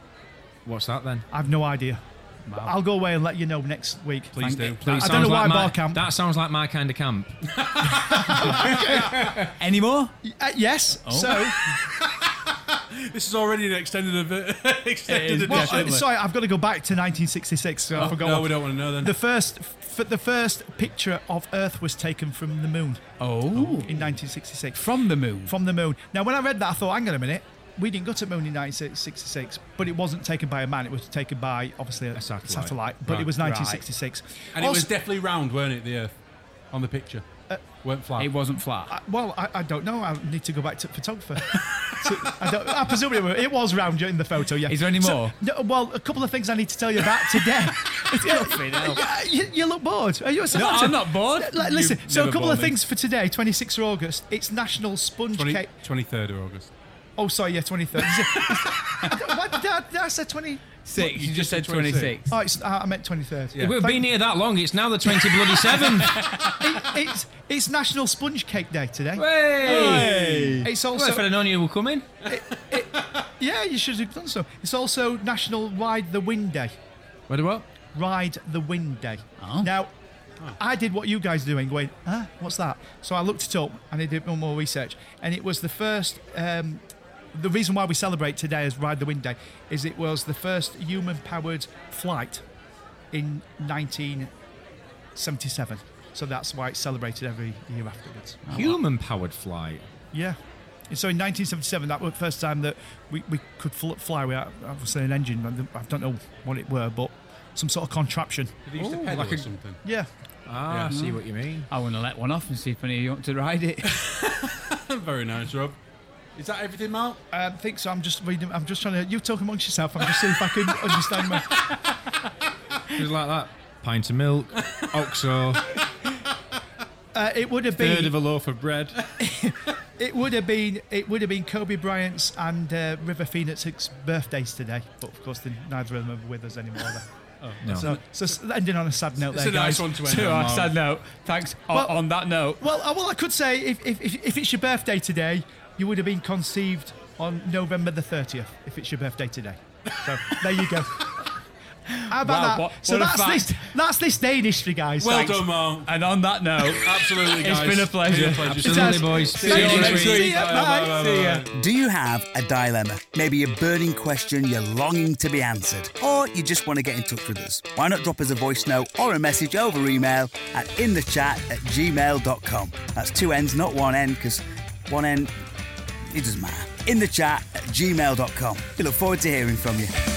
What's that then? I've no idea. I'll go away and let you know next week. Please do. Please, I don't know sounds why like bar my, camp. That sounds like my kind of camp. Any more? Uh, yes. Oh. So, This is already an extended, extended is. well, edition. uh, sorry, I've got to go back to nineteen sixty-six. So I forgot. no, what- we don't want to know then. The first, f- the first picture of Earth was taken from the moon Oh. in nineteen sixty-six. From the moon. From the moon. Now, when I read that, I thought, hang on a minute. We didn't go to the moon in nineteen sixty-six, but it wasn't taken by a man. It was taken by, obviously, a, satellite. satellite. But Right. it was nineteen sixty-six. and it was Also- definitely round, weren't it, the Earth? On the picture. Uh, Weren't flat. It wasn't flat. I- well, I, I don't know. I need to go back to photographer. So, I, don't, I presume it, were- it was round in the photo, yeah. Is there any So- more? no, well, a couple of things I need to tell you about today. Yeah, you, you look bored. Are you No, I'm not bored. Like, listen, You've so a never couple bored of me. things for today, twenty-sixth of August. It's National Sponge twenty, Cake. twenty-third of August. Oh, sorry, yeah, twenty-third. Is it- what did I, did I say twenty? Six. You, you just just said said twenty-six. twenty-six. Oh, it's, uh, I meant twenty-third. Yeah. We've Thank- been here that long. It's now the twenty bloody seventh. It, it's it's National Sponge Cake Day today. Hey! It's Well, also if I'd have known you were coming. yeah, you should have done so. It's also National Ride the Wind Day. What do what? Ride the Wind Day. Oh. Now, I did what you guys are doing, going, huh, what's that? So I looked it up and I did more, more research, and it was the first. Um, the reason why we celebrate today as Ride the Wind Day is it was the first human-powered flight in nineteen seventy-seven. So that's why it's celebrated every year afterwards. Human-powered flight. Yeah. And so in nineteen seventy-seven, that was the first time that we, we could fl- fly without, obviously, an engine. I don't know what it were, but some sort of contraption. Did they used to pedal like or a- something? Yeah. Ah, I see what you mean. I want to let one off and see if any of you want to ride it. Very nice, Rob. Is that everything, Mark? I um, think so. I'm just reading. I'm just trying to. You talk amongst yourself. I'm just seeing if I can understand. My, It was like that. Pint of milk, Oxo, uh, it would have third been. of a loaf of bread. It would have been. It would have been Kobe Bryant's and uh, River Phoenix's birthdays today, but of course, they, neither of them are with us anymore. No. So, so s- ending on a sad note It's there, a nice guys. one to end So, on, on Mark. sad note, thanks. O- Well- on that note, Well, uh, well, I could say if, if if if it's your birthday today, you would have been conceived on November the thirtieth. If it's your birthday today, so there you go. How about Wow, that? what- so what a that's fact. this. That's this day in history, guys. Well Thanks. done, Mark. And on that note, Absolutely, it's guys. been a pleasure. Been a pleasure. Absolutely, has. boys. See Thank you you. next See week. ya. Bye, Bye. bye, bye, See ya. bye. Do you have a dilemma? Maybe a burning question you're longing to be answered? Or you just want to get in touch with us? Why not drop us a voice note or a message over email at inthechat at gmail dot com. That's two N's, not one N, because one N, it doesn't matter. In the chat at gmail dot com. We look forward to hearing from you.